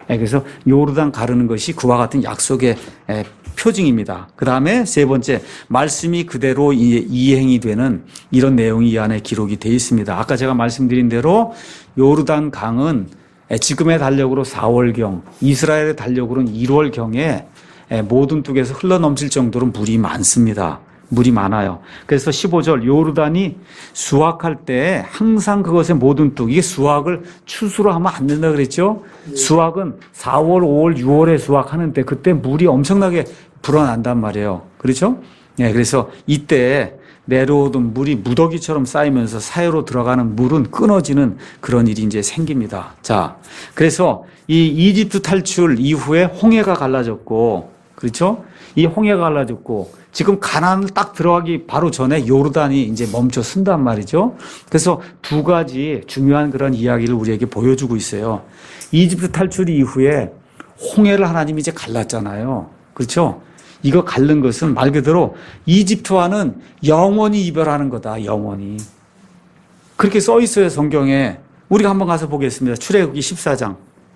예, 그래서 요르단 가르는 것이 그와 같은 약속의 예, 표징입니다. 그 다음에 세 번째, 말씀이 그대로 이행이 되는 이런 내용이 이 안에 기록이 되어 있습니다. 아까 제가 말씀드린 대로 요르단 강은 지금의 달력으로 사월경, 이스라엘의 달력으로는 일월경에 모든 뚝에서 흘러넘칠 정도로 물이 많습니다. 물이 많아요. 그래서 십오 절, 요르단이 수확할 때 항상 그것의 모든 뚝, 이게 수확을 추수로 하면 안 된다 그랬죠? 네. 수확은 사월, 오월, 유월에 수확하는데 그때 물이 엄청나게 불어난단 말이에요. 그렇죠? 네, 그래서 이때 내려오던 물이 무더기처럼 쌓이면서 사해로 들어가는 물은 끊어지는 그런 일이 이제 생깁니다. 자, 그래서 이 이집트 탈출 이후에 홍해가 갈라졌고, 그렇죠? 이 홍해가 갈라졌고, 지금 가나안을 딱 들어가기 바로 전에 요르단이 이제 멈춰 쓴단 말이죠. 그래서 두 가지 중요한 그런 이야기를 우리에게 보여주고 있어요. 이집트 탈출 이후에 홍해를 하나님이 이제 갈랐잖아요. 그렇죠? 이거 갈른 것은 말 그대로 이집트와는 영원히 이별하는 거다. 영원히. 그렇게 써 있어요, 성경에. 우리가 한번 가서 보겠습니다. 출애굽기 십사 장.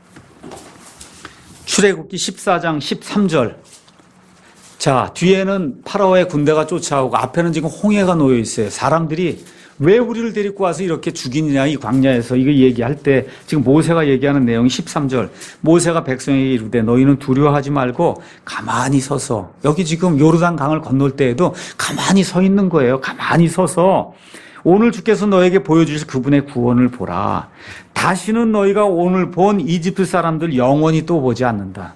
출애굽기 십사 장 십삼 절. 자, 뒤에는 파라오의 군대가 쫓아오고 앞에는 지금 홍해가 놓여 있어요. 사람들이 왜 우리를 데리고 와서 이렇게 죽이느냐, 이 광야에서 이거 얘기할 때 지금 모세가 얘기하는 내용이 십삼 절. 모세가 백성에게 이르되 너희는 두려워하지 말고 가만히 서서, 여기 지금 요르단 강을 건널 때에도 가만히 서 있는 거예요. 가만히 서서 오늘 주께서 너에게 보여주실 그분의 구원을 보라. 다시는 너희가 오늘 본 이집트 사람들 영원히 또 보지 않는다.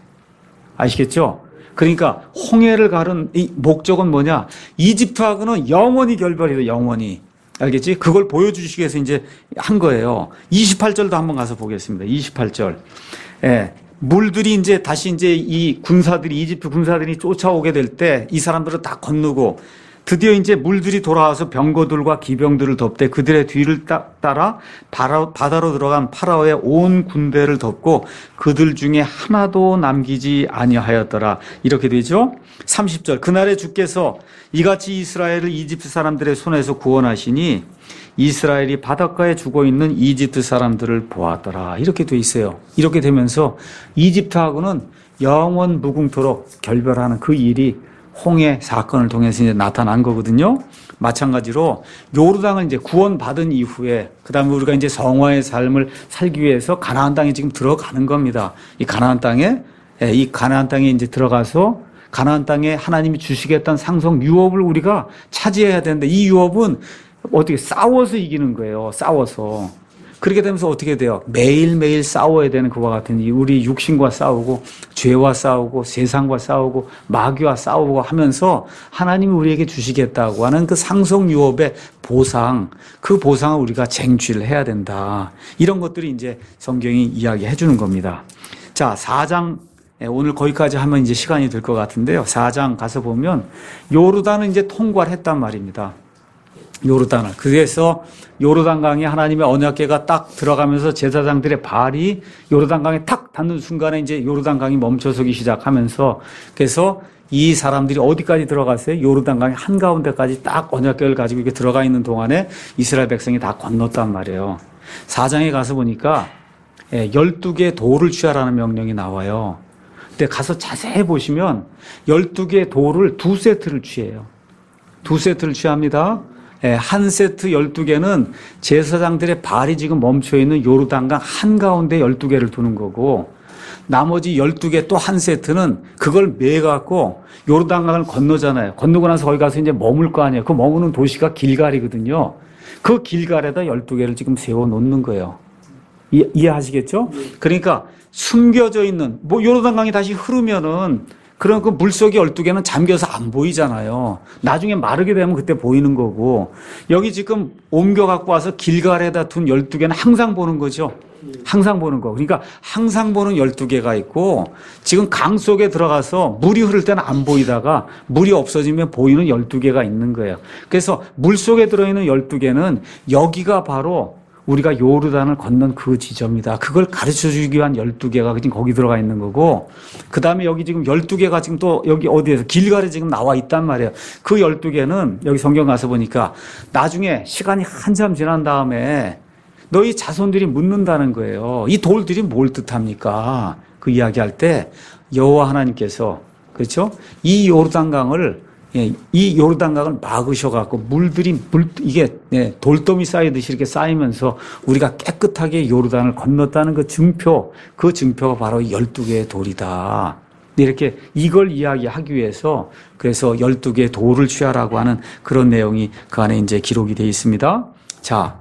아시겠죠? 그러니까 홍해를 가른 이 목적은 뭐냐? 이집트하고는 영원히 결별이다. 영원히. 알겠지? 그걸 보여주시기 위해서 이제 한 거예요. 이십팔 절도 한번 가서 보겠습니다. 이십팔 절. 예. 물들이 이제 다시 이제 이 군사들이, 이집트 군사들이 쫓아오게 될 때 이 사람들을 다 건너고 드디어 이제 물들이 돌아와서 병거들과 기병들을 덮되 그들의 뒤를 따라 바다로 들어간 파라오의 온 군대를 덮고 그들 중에 하나도 남기지 아니하였더라. 이렇게 되죠. 삼십 절. 그날에 주께서 이같이 이스라엘을 이집트 사람들의 손에서 구원하시니 이스라엘이 바닷가에 죽어 있는 이집트 사람들을 보았더라. 이렇게 돼 있어요. 이렇게 되면서 이집트하고는 영원 무궁토록 결별하는 그 일이 홍해 사건을 통해서 이제 나타난 거거든요. 마찬가지로 요르단을 이제 구원받은 이후에 그다음에 우리가 이제 성화의 삶을 살기 위해서 가나안 땅에 지금 들어가는 겁니다. 이 가나안 땅에 이 가나안 땅에 이제 들어가서 가나안 땅에 하나님이 주시겠다는 상속 유업을 우리가 차지해야 되는데 이 유업은 어떻게 싸워서 이기는 거예요. 싸워서. 그렇게 되면서 어떻게 돼요? 매일매일 싸워야 되는 그와 같은 우리 육신과 싸우고 죄와 싸우고 세상과 싸우고 마귀와 싸우고 하면서 하나님이 우리에게 주시겠다고 하는 그 상속 유업의 보상, 그 보상을 우리가 쟁취를 해야 된다. 이런 것들이 이제 성경이 이야기해 주는 겁니다. 자, 사 장 오늘 거기까지 하면 이제 시간이 될 것 같은데요. 사 장 가서 보면 요르단을 이제 통과를 했단 말입니다. 요르단을. 그래서 요르단강에 하나님의 언약궤가 딱 들어가면서 제사장들의 발이 요르단강에 탁 닿는 순간에 이제 요르단강이 멈춰서기 시작하면서 그래서 이 사람들이 어디까지 들어갔어요? 요르단강의 한가운데까지 딱 언약궤를 가지고 이렇게 들어가 있는 동안에 이스라엘 백성이 다 건넜단 말이에요. 사 장에 가서 보니까 열두 개의 돌을 취하라는 명령이 나와요. 근데 가서 자세히 보시면 열두 개의 돌을 두 세트를 취해요. 두 세트를 취합니다. 한 세트 열두 개는 제사장들의 발이 지금 멈춰있는 요르단강 한가운데 열두 개를 두는 거고 나머지 열두 개 또 한 세트는 그걸 매갖고 요르단강을 건너잖아요. 건너고 나서 거기 가서 이제 머물 거 아니에요. 그 머무는 도시가 길갈이거든요. 그 길갈에다 열두 개를 지금 세워놓는 거예요. 이, 이해하시겠죠? 그러니까 숨겨져 있는, 뭐 요르단강이 다시 흐르면은 그럼 그 물속에 열두 개는 잠겨서 안 보이잖아요. 나중에 마르게 되면 그때 보이는 거고 여기 지금 옮겨 갖고 와서 길갈에다 둔 열두 개는 항상 보는 거죠. 항상 보는 거. 그러니까 항상 보는 열두 개가 있고 지금 강 속에 들어가서 물이 흐를 때는 안 보이다가 물이 없어지면 보이는 열두 개가 있는 거예요. 그래서 물속에 들어있는 열두 개는 여기가 바로 우리가 요르단을 건넌 그 지점이다. 그걸 가르쳐 주기 위한 열두 개가 지금 거기 들어가 있는 거고, 그 다음에 여기 지금 열두 개가 지금 또 여기 어디에서 길갈에 지금 나와 있단 말이에요. 그 열두 개는 여기 성경 가서 보니까 나중에 시간이 한참 지난 다음에 너희 자손들이 묻는다는 거예요. 이 돌들이 뭘 뜻합니까? 그 이야기할 때 여호와 하나님께서 그렇죠? 이 요르단강을 예, 이 요르단강을 막으셔갖고 물들이 물 이게 예, 돌돔이 쌓이듯이 이렇게 쌓이면서 우리가 깨끗하게 요르단을 건넜다는 그 증표, 그 증표가 바로 열두 개의 돌이다. 이렇게 이걸 이야기하기 위해서 그래서 열두 개의 돌을 취하라고 하는 그런 내용이 그 안에 이제 기록이 되어 있습니다. 자,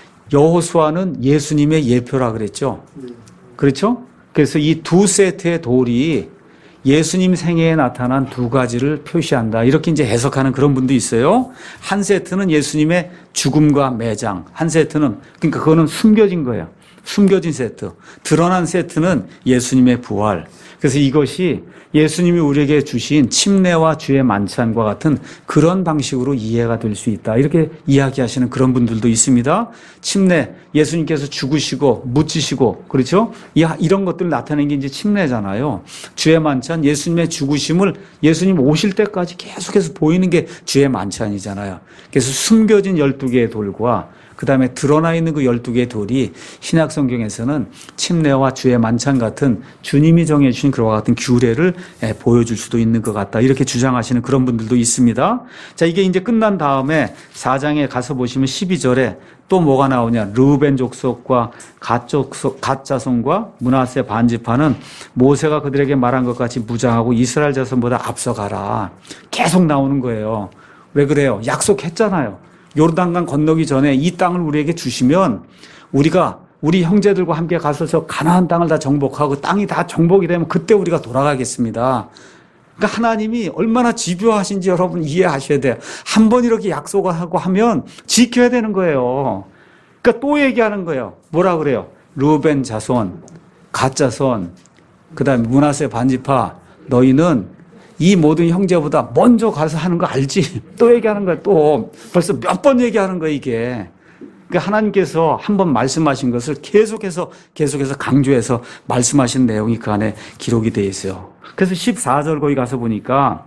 여호수아는 예수님의 예표라 그랬죠. 그렇죠? 그래서 이 두 세트의 돌이 예수님 생애에 나타난 두 가지를 표시한다. 이렇게 이제 해석하는 그런 분도 있어요. 한 세트는 예수님의 죽음과 매장. 한 세트는, 그러니까 그거는 숨겨진 거예요. 숨겨진 세트. 드러난 세트는 예수님의 부활. 그래서 이것이 예수님이 우리에게 주신 침례와 주의 만찬과 같은 그런 방식으로 이해가 될 수 있다. 이렇게 이야기하시는 그런 분들도 있습니다. 침례, 예수님께서 죽으시고 묻히시고 그렇죠? 이런 것들을 나타내는 게 이제 침례잖아요. 주의 만찬, 예수님의 죽으심을 예수님 오실 때까지 계속해서 보이는 게 주의 만찬이잖아요. 그래서 숨겨진 열두 개의 돌과 그 다음에 드러나 있는 그 열두 개의 돌이 신약 성경에서는 침례와 주의 만찬 같은 주님이 정해주신 그와 같은 규례를 보여줄 수도 있는 것 같다. 이렇게 주장하시는 그런 분들도 있습니다. 자, 이게 이제 끝난 다음에 사 장에 가서 보시면 십이 절에 또 뭐가 나오냐. 르우벤 족속과 갓 족속, 갓 자손과 므낫세 반지파는 모세가 그들에게 말한 것 같이 무장하고 이스라엘 자손보다 앞서가라. 계속 나오는 거예요. 왜 그래요? 약속했잖아요. 요르단강 건너기 전에 이 땅을 우리에게 주시면 우리가 우리 형제들과 함께 가서 저 가나안 땅을 다 정복하고 땅이 다 정복이 되면 그때 우리가 돌아가겠습니다. 그러니까 하나님이 얼마나 집요하신지 여러분 이해하셔야 돼요. 한 번 이렇게 약속을 하고 하면 지켜야 되는 거예요. 그러니까 또 얘기하는 거예요. 뭐라 그래요? 르우벤 자손, 갓 자손, 그 다음에 므낫세 반지파 너희는 이 모든 형제보다 먼저 가서 하는 거 알지? 또 얘기하는 거야. 또 벌써 몇 번 얘기하는 거야 이게. 그러니까 하나님께서 한 번 말씀하신 것을 계속해서 계속해서 강조해서 말씀하신 내용이 그 안에 기록이 되어 있어요. 그래서 십사 절 거기 가서 보니까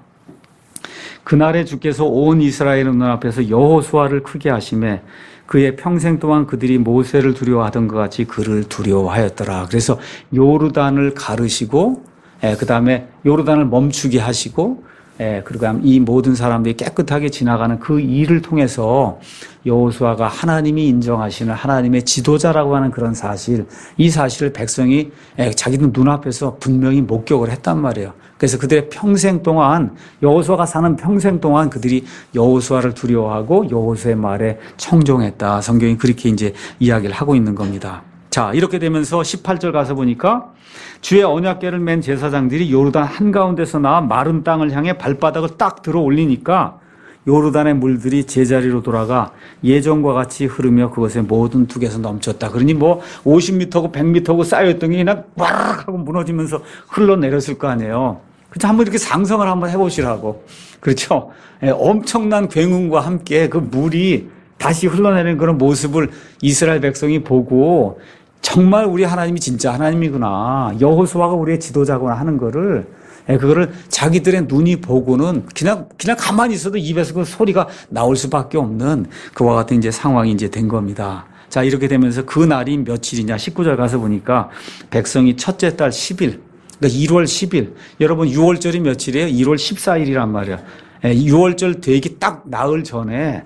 그날에 주께서 온 이스라엘 눈앞에서 여호수아를 크게 하심에 그의 평생 동안 그들이 모세를 두려워하던 것 같이 그를 두려워하였더라. 그래서 요르단을 가르시고 예, 그 다음에 요르단을 멈추게 하시고, 예, 그리고 이 모든 사람들이 깨끗하게 지나가는 그 일을 통해서 여호수아가 하나님이 인정하시는 하나님의 지도자라고 하는 그런 사실, 이 사실을 백성이 예, 자기들 눈앞에서 분명히 목격을 했단 말이에요. 그래서 그들의 평생 동안 여호수아가 사는 평생 동안 그들이 여호수아를 두려워하고 여호수아의 말에 청종했다. 성경이 그렇게 이제 이야기를 하고 있는 겁니다. 자, 이렇게 되면서 십팔 절 가서 보니까 주의 언약궤를 맨 제사장들이 요르단 한가운데서 나와 마른 땅을 향해 발바닥을 딱 들어 올리니까 요르단의 물들이 제자리로 돌아가 예전과 같이 흐르며 그것의 모든 둑에서 넘쳤다. 그러니 뭐 오십 미터고 백 미터고 쌓여있던 게 그냥 와락 하고 무너지면서 흘러내렸을 거 아니에요. 그렇죠? 한번 이렇게 상상을 한번 해보시라고. 그렇죠? 예, 엄청난 굉음과 함께 그 물이 다시 흘러내리는 그런 모습을 이스라엘 백성이 보고 정말 우리 하나님이 진짜 하나님이구나. 여호수아가 우리의 지도자구나 하는 거를, 그거를 자기들의 눈이 보고는 그냥, 그냥 가만히 있어도 입에서 그 소리가 나올 수밖에 없는 그와 같은 이제 상황이 이제 된 겁니다. 자, 이렇게 되면서 그 날이 며칠이냐. 십구 절 가서 보니까 백성이 첫째 달 십 일, 그러니까 일월 십 일. 여러분 유월절이 며칠이에요? 일월 십사 일이란 말이에요. 유월절 되기 딱 나흘 전에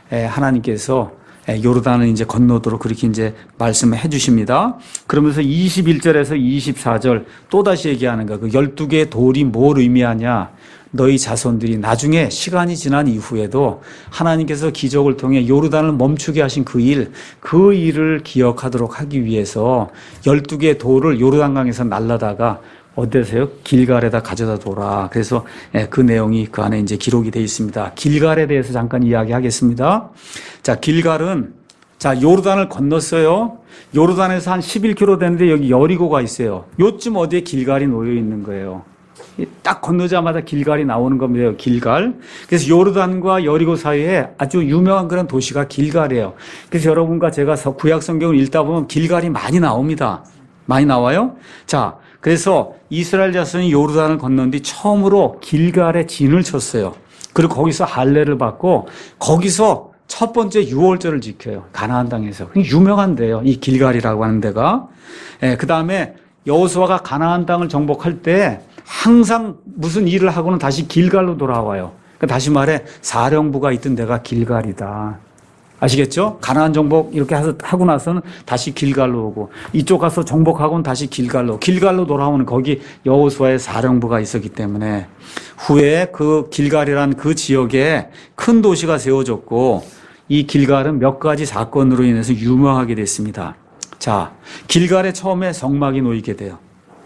하나님께서 요르단을 이제 건너도록 그렇게 이제 말씀을 해 주십니다. 그러면서 이십일 절에서 이십사 절 또다시 얘기하는 거. 그 열두 개의 돌이 뭘 의미하냐. 너희 자손들이 나중에 시간이 지난 이후에도 하나님께서 기적을 통해 요르단을 멈추게 하신 그 일, 그 일을 기억하도록 하기 위해서 열두 개의 돌을 요르단강에서 날라다가 어디세요? 길갈에다 가져다 둬라. 그래서 그 내용이 그 안에 이제 기록이 되어 있습니다. 길갈에 대해서 잠깐 이야기하겠습니다. 자, 길갈은 자, 요르단을 건넜어요. 요르단에서 한 십일 킬로미터 되는데 여기 여리고가 있어요. 요쯤 어디에 길갈이 놓여 있는 거예요. 딱 건너자마자 길갈이 나오는 겁니다. 길갈. 그래서 요르단과 여리고 사이에 아주 유명한 그런 도시가 길갈이에요. 그래서 여러분과 제가 구약 성경을 읽다 보면 길갈이 많이 나옵니다. 많이 나와요. 자, 그래서 이스라엘 자손이 요르단을 건넌 뒤 처음으로 길갈에 진을 쳤어요. 그리고 거기서 할례를 받고 거기서 첫 번째 유월절을 지켜요. 가나안 땅에서. 유명한데요. 이 길갈이라고 하는 데가. 예, 그 다음에 여호수아가 가나안 땅을 정복할 때 항상 무슨 일을 하고는 다시 길갈로 돌아와요. 그러니까 다시 말해 사령부가 있던 데가 길갈이다. 아시겠죠? 가나안 정복 이렇게 하고 나서는 다시 길갈로 오고 이쪽 가서 정복하고는 다시 길갈로 길갈로 돌아오는 거기 여호수아의 사령부가 있었기 때문에 후에 그 길갈이란 그 지역에 큰 도시가 세워졌고 이 길갈은 몇 가지 사건으로 인해서 유명하게 됐습니다. 자, 길갈에 처음에 성막이 놓이게 돼요.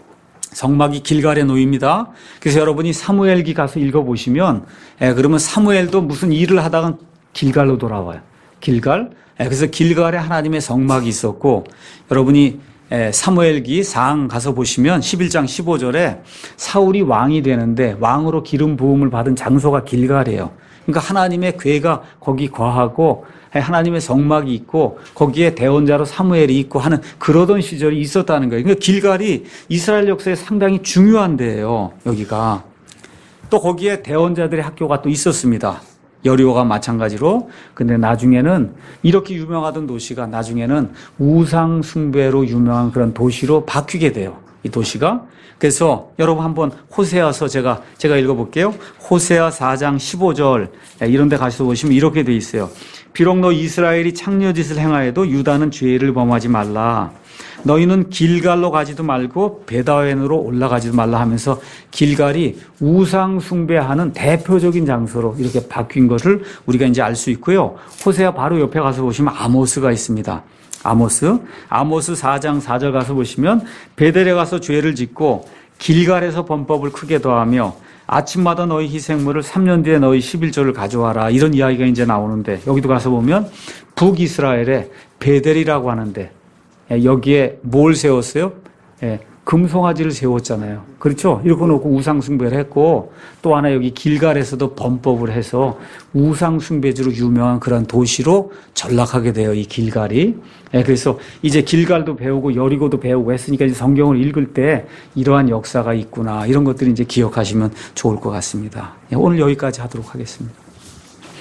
성막이 길갈에 놓입니다. 그래서 여러분이 사무엘기 가서 읽어보시면 예, 그러면 사무엘도 무슨 일을 하다가 길갈로 돌아와요. 길갈. 그래서 길갈에 하나님의 성막이 있었고 여러분이 사무엘기 사 장 가서 보시면 십일 장 십오 절에 사울이 왕이 되는데 왕으로 기름 부음을 받은 장소가 길갈이에요. 그러니까 하나님의 궤가 거기 거하고 하나님의 성막이 있고 거기에 대언자로 사무엘이 있고 하는 그러던 시절이 있었다는 거예요. 그러니까 길갈이 이스라엘 역사에 상당히 중요한 데예요. 여기가. 또 거기에 대언자들의 학교가 또 있었습니다. 여리고가 마찬가지로. 근데 나중에는 이렇게 유명하던 도시가 나중에는 우상 숭배로 유명한 그런 도시로 바뀌게 돼요. 이 도시가. 그래서 여러분 한번 호세아서 제가 제가 읽어볼게요. 호세아 사 장 십오 절 이런 데 가서 보시면 이렇게 돼 있어요. 비록 너 이스라엘이 창녀짓을 행하여도 유다는 죄를 범하지 말라. 너희는 길갈로 가지도 말고 베다웬으로 올라가지도 말라 하면서 길갈이 우상 숭배하는 대표적인 장소로 이렇게 바뀐 것을 우리가 이제 알 수 있고요. 호세아 바로 옆에 가서 보시면 아모스가 있습니다. 아모스, 아모스 사 장 사 절 가서 보시면 베델에 가서 죄를 짓고 길갈에서 범법을 크게 더하며 아침마다 너희 희생물을 삼 년 뒤에 너희 십일 조를 가져와라. 이런 이야기가 이제 나오는데 여기도 가서 보면 북이스라엘에 베델이라고 하는데 여기에 뭘 세웠어요? 예, 금송아지를 세웠잖아요. 그렇죠? 이렇게 놓고 우상숭배를 했고 또 하나 여기 길갈에서도 범법을 해서 우상숭배지로 유명한 그런 도시로 전락하게 돼요. 이 길갈이. 예, 그래서 이제 길갈도 배우고 여리고도 배우고 했으니까 이제 성경을 읽을 때 이러한 역사가 있구나. 이런 것들을 이제 기억하시면 좋을 것 같습니다. 예, 오늘 여기까지 하도록 하겠습니다.